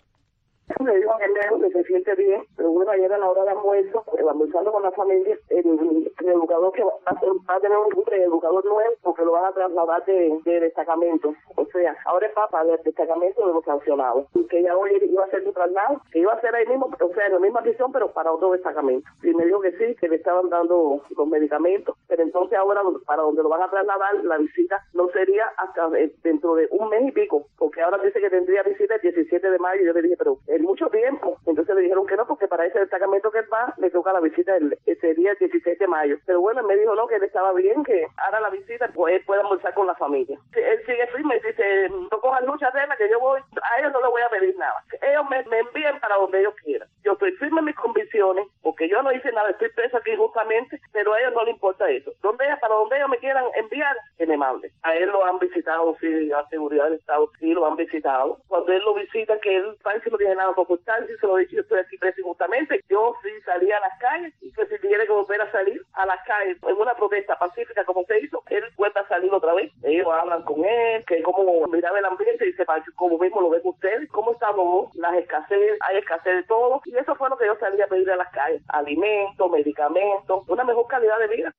Me dijo que se siente bien, pero bueno, ayer a la hora de almuerzo, almorzando con la familia, el educador que va a tener un educador nuevo porque lo van a trasladar de destacamento. O sea, ahora es papa del destacamento de los sancionados. Y que ya hoy iba a hacer su traslado, que iba a ser ahí mismo, o sea, en la misma prisión, pero para otro destacamento. Y me dijo que sí, que le estaban dando los medicamentos, pero entonces ahora para donde lo van a trasladar, la visita no sería hasta dentro de un mes y pico, porque ahora dice que tendría visita el 17 de mayo, y yo le dije, pero es mucho tiempo. Entonces le dijeron que no, porque para ese destacamento que él va, le toca la visita ese día el 16 de mayo. Pero bueno, él me dijo no, que él estaba bien, que ahora la visita, pues él puede almorzar con la familia. Él sigue firme y dice, no cojan lucha de la que yo voy, a ellos no les voy a pedir nada. Ellos me envían para donde ellos quieran. Yo estoy firme en mis convicciones, porque yo no hice nada, estoy preso aquí justamente, pero a ellos no les importa eso. Para donde ellos me quieran enviar, que me manden. A él lo han visitado, sí, la seguridad del Estado, sí, lo han visitado. Cuando él lo visita, que él parece que no tiene nada que ocultar, sí se lo he dicho, yo estoy aquí preso injustamente. Yo sí salí a las calles, y que si tiene que volver a salir a las calles en una protesta pacífica como se hizo, él vuelve a salir otra vez. Ellos hablan con él, que como miraba el ambiente y dice, como mismo lo ven ustedes, cómo estamos, las escasez, hay escasez de todo, y eso fue lo que yo salí a pedir a las calles, alimentos, medicamentos, una mejor calidad de vida.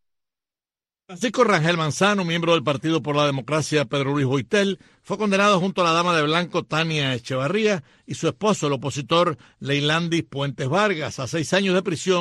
Francisco Rangel Manzano, miembro del Partido por la Democracia Pedro Luis Boitel, fue condenado junto a la dama de blanco Tania Echevarría y su esposo, el opositor Leilandis Puentes Vargas, a 6 años de prisión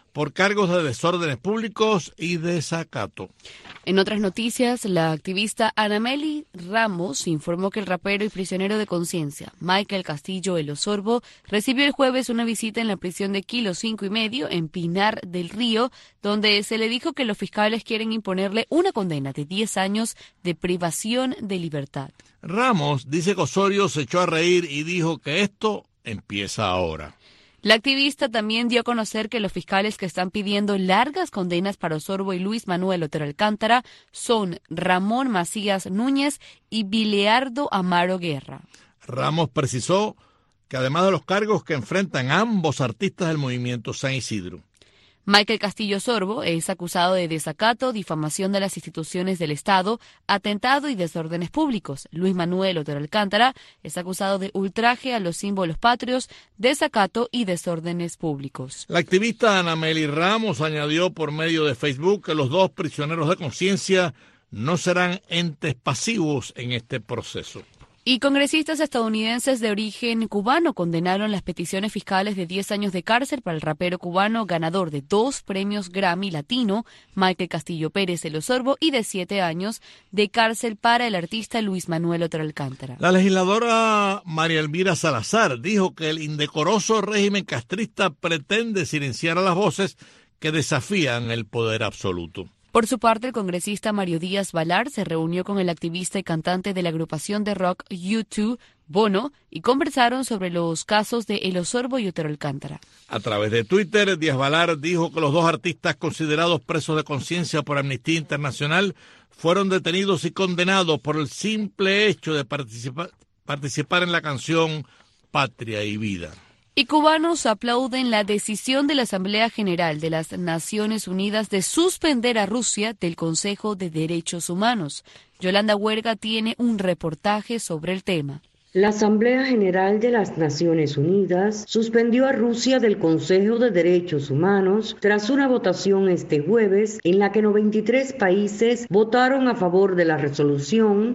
por cargos de desórdenes públicos y desacato. En otras noticias, la activista Anameli Ramos informó que el rapero y prisionero de conciencia Michael Castillo El Osorbo recibió el jueves una visita en la prisión de Kilo 5 y medio en Pinar del Río, donde se le dijo que los fiscales quieren imponerle una condena de 10 años de privación de libertad. Ramos dice que Osorio se echó a reír y dijo que esto empieza ahora. La activista también dio a conocer que los fiscales que están pidiendo largas condenas para Osorbo y Luis Manuel Otero Alcántara son Ramón Macías Núñez y Bileardo Amaro Guerra. Ramos precisó que además de los cargos que enfrentan ambos artistas del movimiento San Isidro, Michael Castillo Osorbo es acusado de desacato, difamación de las instituciones del Estado, atentado y desórdenes públicos. Luis Manuel Otero Alcántara es acusado de ultraje a los símbolos patrios, desacato y desórdenes públicos. La activista Anameli Ramos añadió por medio de Facebook que los dos prisioneros de conciencia no serán entes pasivos en este proceso. Y congresistas estadounidenses de origen cubano condenaron las peticiones fiscales de 10 años de cárcel para el rapero cubano ganador de 2 premios Grammy Latino, Michael Castillo Pérez El Osorbo, y de 7 años de cárcel para el artista Luis Manuel Otero Alcántara. La legisladora María Elvira Salazar dijo que el indecoroso régimen castrista pretende silenciar a las voces que desafían el poder absoluto. Por su parte, el congresista Mario Díaz Valar se reunió con el activista y cantante de la agrupación de rock U2, Bono, y conversaron sobre los casos de El Osorbo y Otero Alcántara. A través de Twitter, Díaz Valar dijo que los dos artistas considerados presos de conciencia por Amnistía Internacional fueron detenidos y condenados por el simple hecho de participar en la canción Patria y Vida. Y cubanos aplauden la decisión de la Asamblea General de las Naciones Unidas de suspender a Rusia del Consejo de Derechos Humanos. Yolanda Huerga tiene un reportaje sobre el tema. La Asamblea General de las Naciones Unidas suspendió a Rusia del Consejo de Derechos Humanos tras una votación este jueves en la que 93 países votaron a favor de la resolución,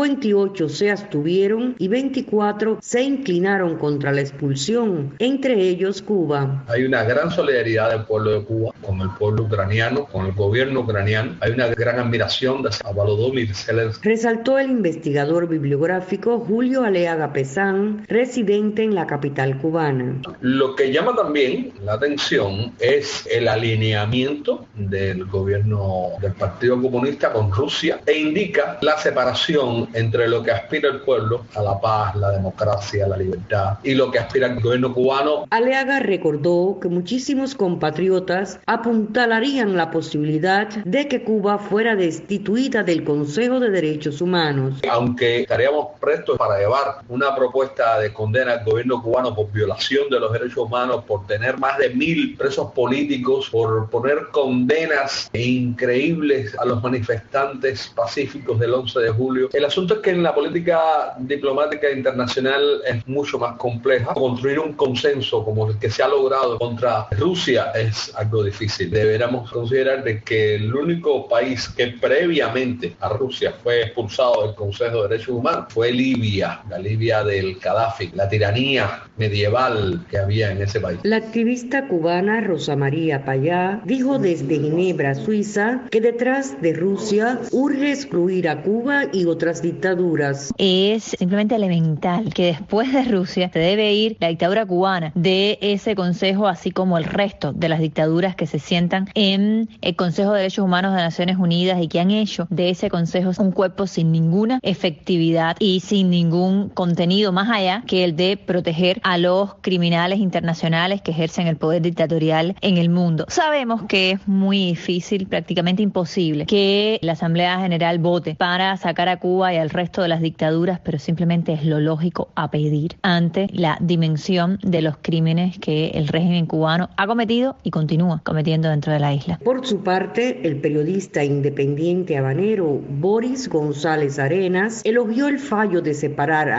58 se abstuvieron y 24 se inclinaron contra la expulsión, entre ellos Cuba. Hay una gran solidaridad del pueblo de Cuba con el pueblo ucraniano, con el gobierno ucraniano. Hay una gran admiración de Volodymyr Zelensky. Resaltó el investigador bibliográfico Julio Aleaga Pesán, residente en la capital cubana. Lo que llama también la atención es el alineamiento del gobierno del Partido Comunista con Rusia e indica la separación entre lo que aspira el pueblo a la paz, la democracia, la libertad y lo que aspira el gobierno cubano. Aleaga recordó que muchísimos compatriotas apuntalarían la posibilidad de que Cuba fuera destituida del Consejo de Derechos Humanos. Aunque estaríamos prestos para llevar una propuesta de condena al gobierno cubano por violación de los derechos humanos, por tener más de 1.000 presos políticos, por poner condenas increíbles a los manifestantes pacíficos del 11 de julio. El asunto es que en la política diplomática internacional es mucho más compleja. Construir un consenso como el que se ha logrado contra Rusia es algo difícil. Deberíamos considerar de que el único país que previamente a Rusia fue expulsado del Consejo de Derechos Humanos fue Libia. La Libia del Gaddafi, la tiranía medieval que había en ese país. La activista cubana Rosa María Payá dijo desde Ginebra, Suiza, que detrás de Rusia urge excluir a Cuba y otras dictaduras. Es simplemente elemental que después de Rusia se debe ir la dictadura cubana de ese consejo, así como el resto de las dictaduras que se sientan en el Consejo de Derechos Humanos de Naciones Unidas y que han hecho de ese consejo un cuerpo sin ninguna efectividad y sin ningún contenido más allá que el de proteger a los criminales internacionales que ejercen el poder dictatorial en el mundo. Sabemos que es muy difícil, prácticamente imposible, que la Asamblea General vote para sacar a Cuba y al resto de las dictaduras, pero simplemente es lo lógico a pedir ante la dimensión de los crímenes que el régimen cubano ha cometido y continúa cometiendo dentro de la isla. Por su parte, el periodista independiente habanero Boris González Arenas elogió el fallo de separar a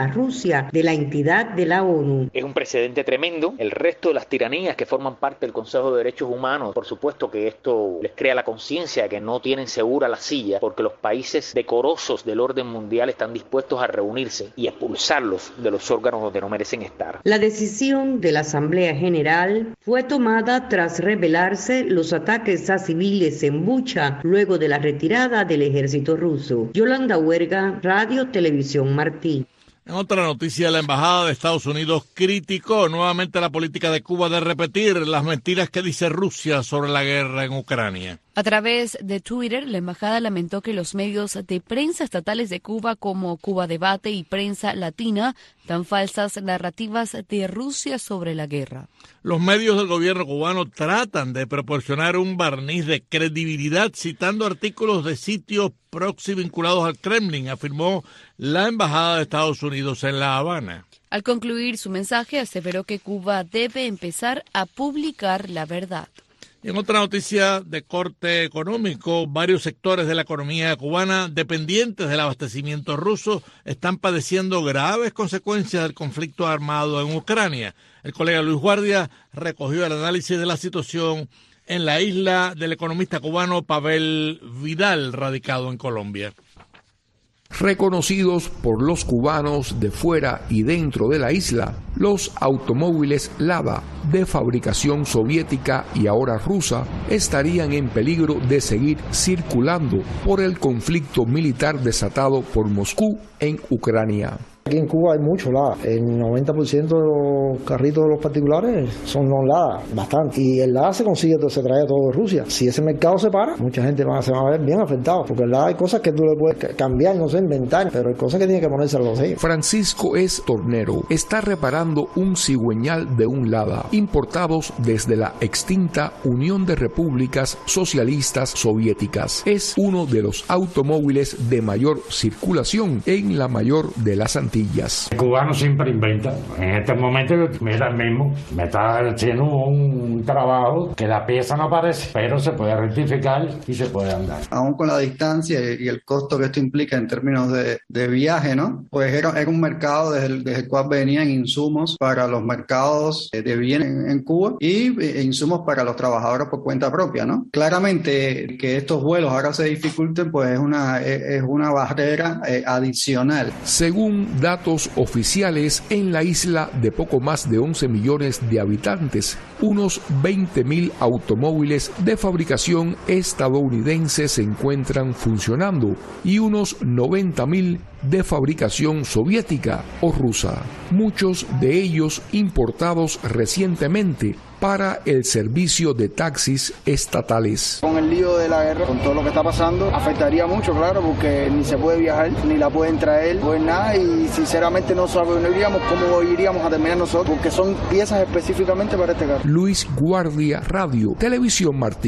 a Rusia de la entidad de la ONU. Es un precedente tremendo. El resto de las tiranías que forman parte del Consejo de Derechos Humanos, por supuesto que esto les crea la conciencia de que no tienen segura la silla, porque los países decorosos del orden mundial están dispuestos a reunirse y expulsarlos de los órganos donde no merecen estar. La decisión de la Asamblea General fue tomada tras revelarse los ataques a civiles en Bucha luego de la retirada del ejército ruso. Yolanda Huerga, Radio Televisión Martí. En otra noticia, la Embajada de Estados Unidos criticó nuevamente la política de Cuba de repetir las mentiras que dice Rusia sobre la guerra en Ucrania. A través de Twitter, la embajada lamentó que los medios de prensa estatales de Cuba como Cuba Debate y Prensa Latina dan falsas narrativas de Rusia sobre la guerra. Los medios del gobierno cubano tratan de proporcionar un barniz de credibilidad citando artículos de sitios proxy vinculados al Kremlin, afirmó la Embajada de Estados Unidos en La Habana. Al concluir su mensaje, aseveró que Cuba debe empezar a publicar la verdad. En otra noticia de corte económico, varios sectores de la economía cubana dependientes del abastecimiento ruso están padeciendo graves consecuencias del conflicto armado en Ucrania. El colega Luis Guardia recogió el análisis de la situación en la isla del economista cubano Pavel Vidal, radicado en Colombia. Reconocidos por los cubanos de fuera y dentro de la isla, los automóviles Lada, de fabricación soviética y ahora rusa, estarían en peligro de seguir circulando por el conflicto militar desatado por Moscú en Ucrania. Aquí en Cuba hay mucho Lada. El 90% de los carritos de los particulares son no Lada, bastante. Y el Lada se consigue, se trae todo de Rusia. Si ese mercado se para, mucha gente se va a ver bien afectada. Porque el Lada hay cosas que tú le puedes cambiar, no sé, inventar, pero hay cosas que tiene que ponerse a los sellos. Francisco S. Tornero está reparando un cigüeñal de un Lada, importados desde la extinta Unión de Repúblicas Socialistas Soviéticas. Es uno de los automóviles de mayor circulación en la mayor de las Antillas. El cubano siempre inventa. En este momento, mira mismo, me está haciendo un trabajo que la pieza no aparece, pero se puede rectificar y se puede andar. Aún con la distancia y el costo que esto implica en términos de viaje, ¿no? Pues era un mercado desde el cual venían insumos para los mercados de bienes en Cuba y insumos para los trabajadores por cuenta propia, ¿no? Claramente que estos vuelos ahora se dificulten, pues es una barrera adicional. Según datos oficiales, en la isla de poco más de 11 millones de habitantes, unos 20.000 automóviles de fabricación estadounidense se encuentran funcionando y unos 90.000 de fabricación soviética o rusa, muchos de ellos importados recientemente para el servicio de taxis estatales. Con el lío de la guerra, con todo lo que está pasando, afectaría mucho, claro, porque ni se puede viajar, ni la pueden traer, pues nada, y sinceramente no sabríamos cómo iríamos a terminar nosotros, porque son piezas específicamente para este carro. Luis Guardia, Radio Televisión Martí.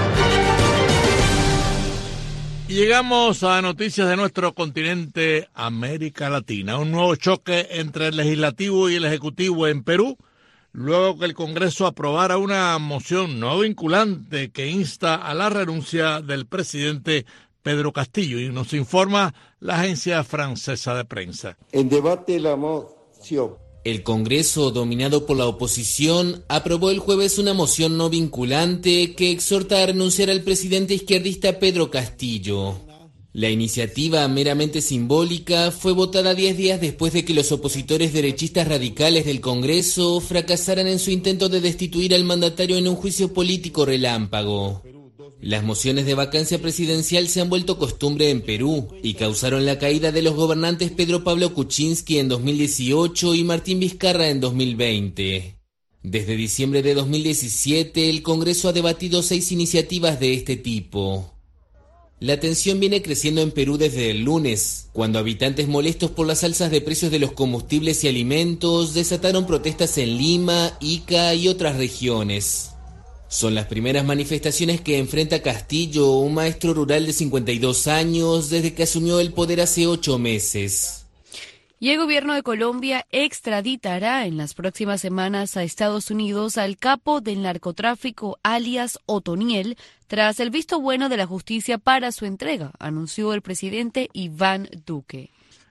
Y llegamos a noticias de nuestro continente, América Latina. Un nuevo choque entre el Legislativo y el Ejecutivo en Perú, luego que el Congreso aprobara una moción no vinculante que insta a la renuncia del presidente Pedro Castillo. Y nos informa la agencia francesa de prensa. En debate la moción. El Congreso, dominado por la oposición, aprobó el jueves una moción no vinculante que exhorta a renunciar al presidente izquierdista Pedro Castillo. La iniciativa, meramente simbólica, fue votada 10 días después de que los opositores derechistas radicales del Congreso fracasaran en su intento de destituir al mandatario en un juicio político relámpago. Las mociones de vacancia presidencial se han vuelto costumbre en Perú y causaron la caída de los gobernantes Pedro Pablo Kuczynski en 2018 y Martín Vizcarra en 2020. Desde diciembre de 2017, el Congreso ha debatido 6 iniciativas de este tipo. La tensión viene creciendo en Perú desde el lunes, cuando habitantes molestos por las alzas de precios de los combustibles y alimentos desataron protestas en Lima, Ica y otras regiones. Son las primeras manifestaciones que enfrenta Castillo, un maestro rural de 52 años, desde que asumió el poder hace 8 meses. Y el gobierno de Colombia extraditará en las próximas semanas a Estados Unidos al capo del narcotráfico alias Otoniel, tras el visto bueno de la justicia para su entrega, anunció el presidente Iván Duque.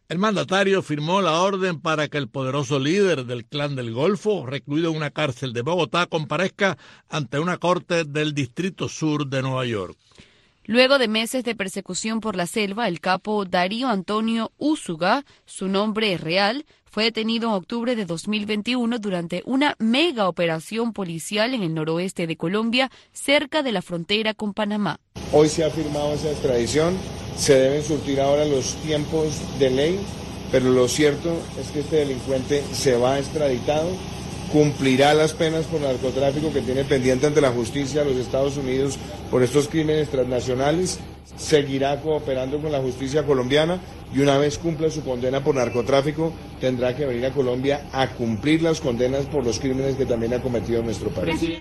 El mandatario firmó la orden para que el poderoso líder del Clan del Golfo, recluido en una cárcel de Bogotá, comparezca ante una corte del Distrito Sur de Nueva York. Luego de meses de persecución por la selva, el capo Darío Antonio Úsuga, su nombre real, fue detenido en octubre de 2021 durante una mega operación policial en el noroeste de Colombia, cerca de la frontera con Panamá. Hoy se ha firmado esa extradición, se deben surtir ahora los tiempos de ley, pero lo cierto es que este delincuente se va extraditado, cumplirá las penas por narcotráfico que tiene pendiente ante la justicia de los Estados Unidos por estos crímenes transnacionales, seguirá cooperando con la justicia colombiana y una vez cumpla su condena por narcotráfico tendrá que venir a Colombia a cumplir las condenas por los crímenes que también ha cometido nuestro país.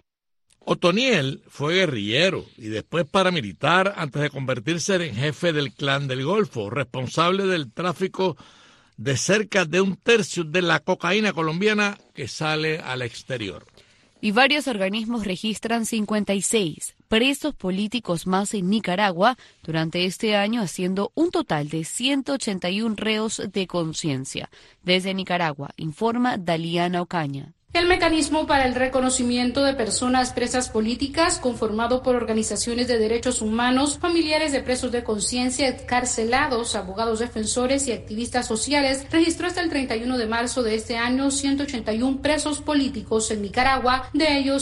Otoniel fue guerrillero y después paramilitar antes de convertirse en jefe del Clan del Golfo, responsable del tráfico de cerca de 1/3 de la cocaína colombiana que sale al exterior. Y varios organismos registran 56 presos políticos más en Nicaragua durante este año, haciendo un total de 181 reos de conciencia. Desde Nicaragua, informa Daliana Ocaña. El mecanismo para el reconocimiento de personas presas políticas, conformado por organizaciones de derechos humanos, familiares de presos de conciencia, excarcelados, abogados defensores y activistas sociales, registró hasta el 31 de marzo de este año 181 presos políticos en Nicaragua. De ellos,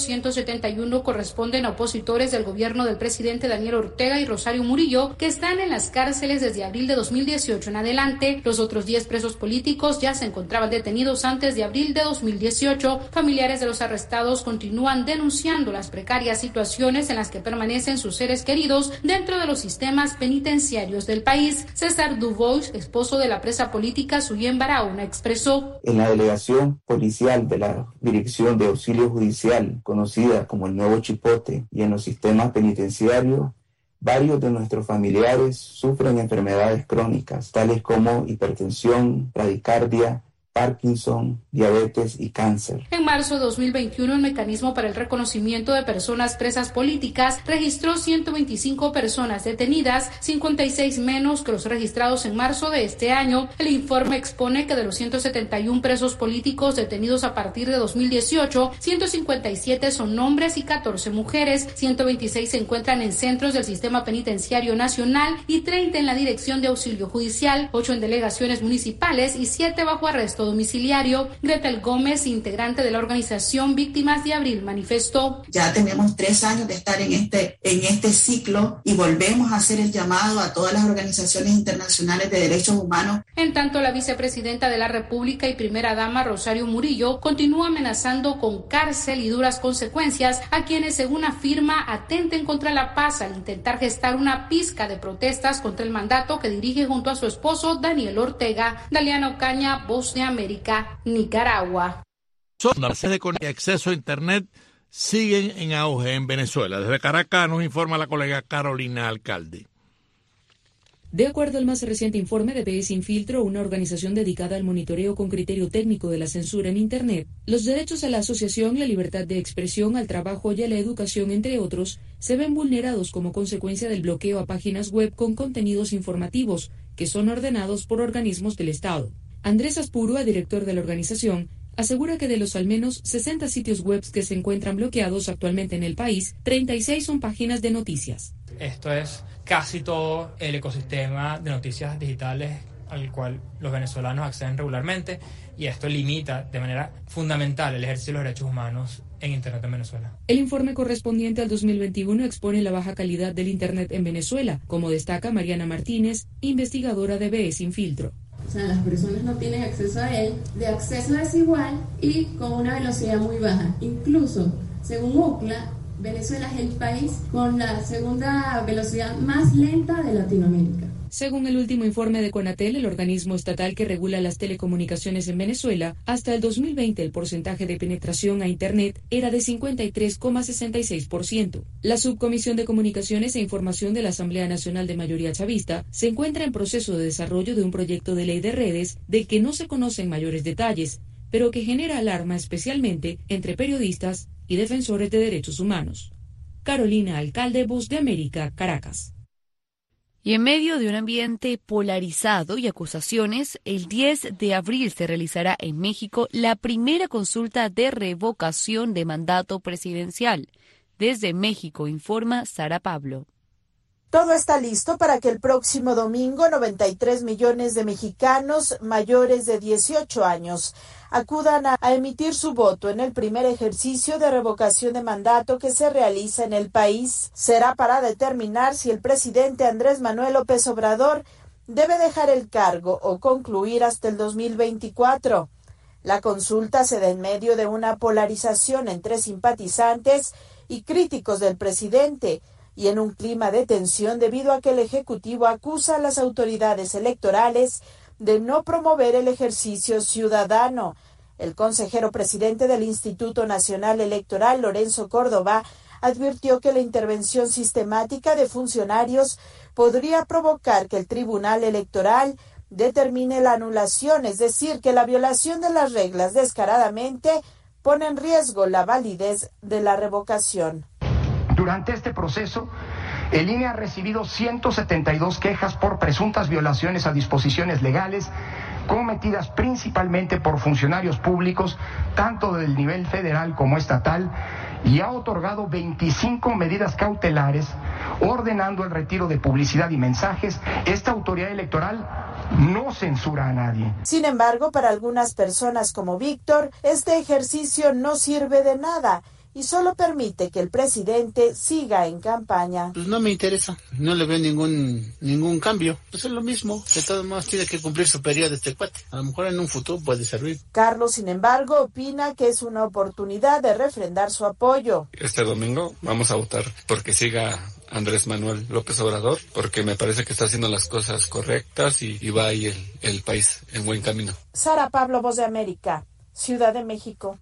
171 corresponden a opositores del gobierno del presidente Daniel Ortega y Rosario Murillo, que están en las cárceles desde abril de 2018 en adelante. Los otros 10 presos políticos ya se encontraban detenidos antes de abril de 2018. Familiares de los arrestados continúan denunciando las precarias situaciones en las que permanecen sus seres queridos dentro de los sistemas penitenciarios del país. César Dubois, esposo de la presa política Suyen Barahona, expresó: en la delegación policial de la Dirección de Auxilio Judicial, conocida como el Nuevo Chipote, y en los sistemas penitenciarios, varios de nuestros familiares sufren enfermedades crónicas, tales como hipertensión, bradicardia, Parkinson, diabetes y cáncer. En marzo de 2021, el mecanismo para el reconocimiento de personas presas políticas registró 125 personas detenidas, 56 menos que los registrados en marzo de este año. El informe expone que de los 171 presos políticos detenidos a partir de 2018, 157 son hombres y 14 mujeres, 126 se encuentran en centros del Sistema Penitenciario Nacional y 30 en la Dirección de Auxilio Judicial, 8 en delegaciones municipales y 7 bajo arresto domiciliario. Gretel Gómez, integrante de la organización Víctimas de Abril, manifestó: ya tenemos 3 años de estar en este ciclo y volvemos a hacer el llamado a todas las organizaciones internacionales de derechos humanos. En tanto, la vicepresidenta de la República y primera dama Rosario Murillo continúa amenazando con cárcel y duras consecuencias a quienes, según afirma, atenten contra la paz al intentar gestar una pizca de protestas contra el mandato que dirige junto a su esposo Daniel Ortega. Daliana Ocaña, Voz de América, Nicaragua. Las de acceso a Internet siguen en auge en Venezuela. Desde Caracas nos informa la colega Carolina Alcalde. De acuerdo al más reciente informe de BE Sin Filtro, una organización dedicada al monitoreo con criterio técnico de la censura en Internet, los derechos a la asociación, la libertad de expresión, al trabajo y a la educación, entre otros, se ven vulnerados como consecuencia del bloqueo a páginas web con contenidos informativos que son ordenados por organismos del Estado. Andrés Aspurúa, director de la organización, asegura que de los al menos 60 sitios web que se encuentran bloqueados actualmente en el país, 36 son páginas de noticias. Esto es casi todo el ecosistema de noticias digitales al cual los venezolanos acceden regularmente, y esto limita de manera fundamental el ejercicio de los derechos humanos en Internet en Venezuela. El informe correspondiente al 2021 expone la baja calidad del Internet en Venezuela, como destaca Mariana Martínez, investigadora de BE Sin Filtro. O sea, las personas no tienen acceso a él, de acceso desigual y con una velocidad muy baja. Incluso, según UCLA, Venezuela es el país con la segunda velocidad más lenta de Latinoamérica. Según el último informe de Conatel, el organismo estatal que regula las telecomunicaciones en Venezuela, hasta el 2020 el porcentaje de penetración a Internet era de 53,66%. La Subcomisión de Comunicaciones e Información de la Asamblea Nacional de Mayoría Chavista se encuentra en proceso de desarrollo de un proyecto de ley de redes del que no se conocen mayores detalles, pero que genera alarma especialmente entre periodistas y defensores de derechos humanos. Carolina Alcalde, Voz de América, Caracas. Y en medio de un ambiente polarizado y acusaciones, el 10 de abril se realizará en México la primera consulta de revocación de mandato presidencial. Desde México informa Sara Pablo. Todo está listo para que el próximo domingo 93 millones de mexicanos mayores de 18 años acudan a emitir su voto en el primer ejercicio de revocación de mandato que se realiza en el país. Será para determinar si el presidente Andrés Manuel López Obrador debe dejar el cargo o concluir hasta el 2024. La consulta se da en medio de una polarización entre simpatizantes y críticos del presidente, y en un clima de tensión debido a que el Ejecutivo acusa a las autoridades electorales de no promover el ejercicio ciudadano. El consejero presidente del Instituto Nacional Electoral, Lorenzo Córdoba, advirtió que la intervención sistemática de funcionarios podría provocar que el Tribunal Electoral determine la anulación, es decir, que la violación de las reglas descaradamente pone en riesgo la validez de la revocación. Durante este proceso, el INE ha recibido 172 quejas por presuntas violaciones a disposiciones legales cometidas principalmente por funcionarios públicos, tanto del nivel federal como estatal, y ha otorgado 25 medidas cautelares, ordenando el retiro de publicidad y mensajes. Esta autoridad electoral no censura a nadie. Sin embargo, para algunas personas como Víctor, este ejercicio no sirve de nada y solo permite que el presidente siga en campaña. Pues no me interesa, no le veo ningún cambio. Pues es lo mismo, de todos modos tiene que cumplir su periodo este cuate. A lo mejor en un futuro puede servir. Carlos, sin embargo, opina que es una oportunidad de refrendar su apoyo. Este domingo vamos a votar porque siga Andrés Manuel López Obrador, porque me parece que está haciendo las cosas correctas y va ahí el país en buen camino. Sara Pablo, Voz de América, Ciudad de México.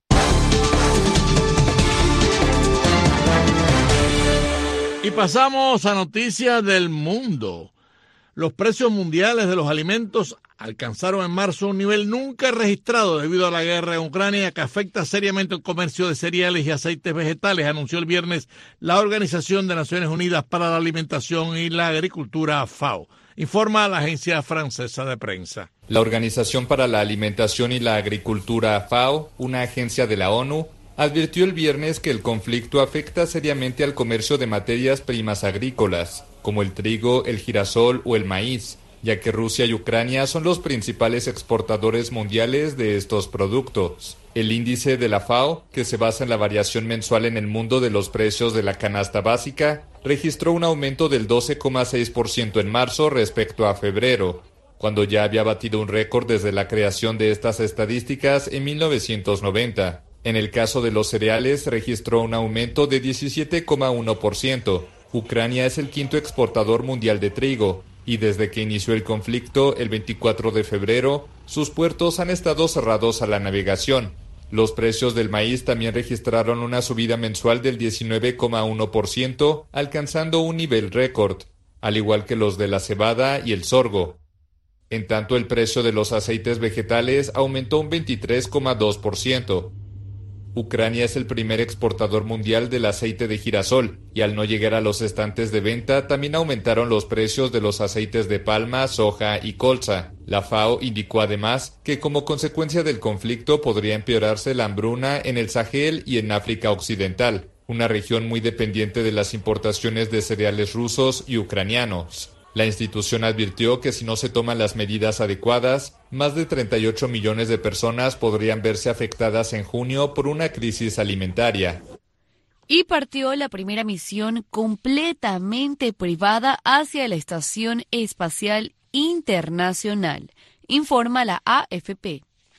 Y pasamos a noticias del mundo. Los precios mundiales de los alimentos alcanzaron en marzo un nivel nunca registrado debido a la guerra en Ucrania que afecta seriamente el comercio de cereales y aceites vegetales, anunció el viernes la Organización de Naciones Unidas para la Alimentación y la Agricultura, FAO. Informa la agencia francesa de prensa. La Organización para la Alimentación y la Agricultura, FAO, una agencia de la ONU, advirtió el viernes que el conflicto afecta seriamente al comercio de materias primas agrícolas, como el trigo, el girasol o el maíz, ya que Rusia y Ucrania son los principales exportadores mundiales de estos productos. El índice de la FAO, que se basa en la variación mensual en el mundo de los precios de la canasta básica, registró un aumento del 12,6% en marzo respecto a febrero, cuando ya había batido un récord desde la creación de estas estadísticas en 1990. En el caso de los cereales, registró un aumento de 17,1%. Ucrania es el quinto exportador mundial de trigo, y desde que inició el conflicto, el 24 de febrero, sus puertos han estado cerrados a la navegación. Los precios del maíz también registraron una subida mensual del 19,1%, alcanzando un nivel récord, al igual que los de la cebada y el sorgo. En tanto, el precio de los aceites vegetales aumentó un 23,2%. Ucrania es el primer exportador mundial del aceite de girasol, y al no llegar a los estantes de venta, también aumentaron los precios de los aceites de palma, soja y colza. La FAO indicó además que como consecuencia del conflicto podría empeorarse la hambruna en el Sahel y en África Occidental, una región muy dependiente de las importaciones de cereales rusos y ucranianos. La institución advirtió que si no se toman las medidas adecuadas, más de 38 millones de personas podrían verse afectadas en junio por una crisis alimentaria. Y partió la primera misión completamente privada hacia la Estación Espacial Internacional, informa la AFP.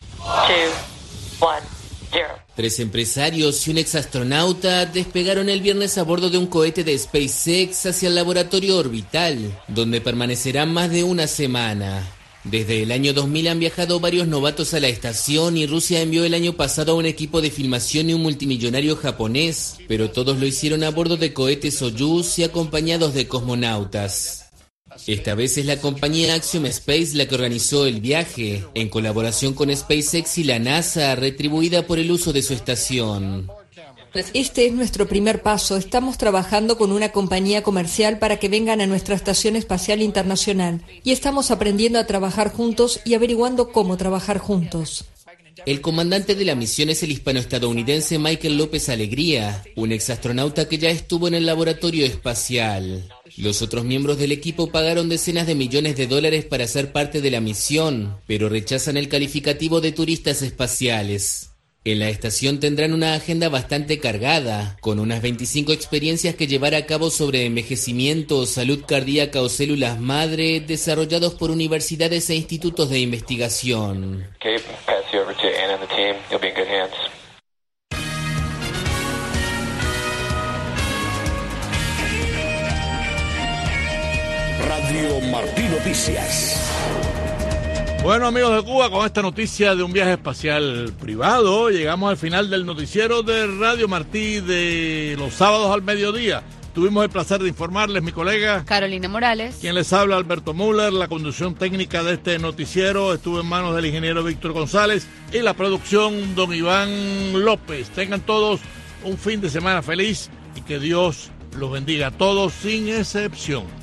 2, 1, 0. 3 empresarios y un exastronauta despegaron el viernes a bordo de un cohete de SpaceX hacia el laboratorio orbital, donde permanecerán más de una semana. Desde el año 2000 han viajado varios novatos a la estación y Rusia envió el año pasado a un equipo de filmación y un multimillonario japonés, pero todos lo hicieron a bordo de cohetes Soyuz y acompañados de cosmonautas. Esta vez es la compañía Axiom Space la que organizó el viaje, en colaboración con SpaceX y la NASA, retribuida por el uso de su estación. Este es nuestro primer paso. Estamos trabajando con una compañía comercial para que vengan a nuestra Estación Espacial Internacional y estamos aprendiendo a trabajar juntos y averiguando cómo trabajar juntos. El comandante de la misión es el hispano-estadounidense Michael López Alegría, un exastronauta que ya estuvo en el laboratorio espacial. Los otros miembros del equipo pagaron decenas de millones de dólares para ser parte de la misión, pero rechazan el calificativo de turistas espaciales. En la estación tendrán una agenda bastante cargada, con unas 25 experiencias que llevar a cabo sobre envejecimiento, salud cardíaca o células madre, desarrollados por universidades e institutos de investigación. Radio Martí Noticias. Bueno, amigos de Cuba, con esta noticia de un viaje espacial privado, llegamos al final del noticiero de Radio Martí de los sábados al mediodía. Tuvimos el placer de informarles mi colega Carolina Morales, quien les habla, Alberto Müller. La conducción técnica de este noticiero estuvo en manos del ingeniero Víctor González y la producción don Iván López. Tengan todos un fin de semana feliz y que Dios los bendiga a todos sin excepción.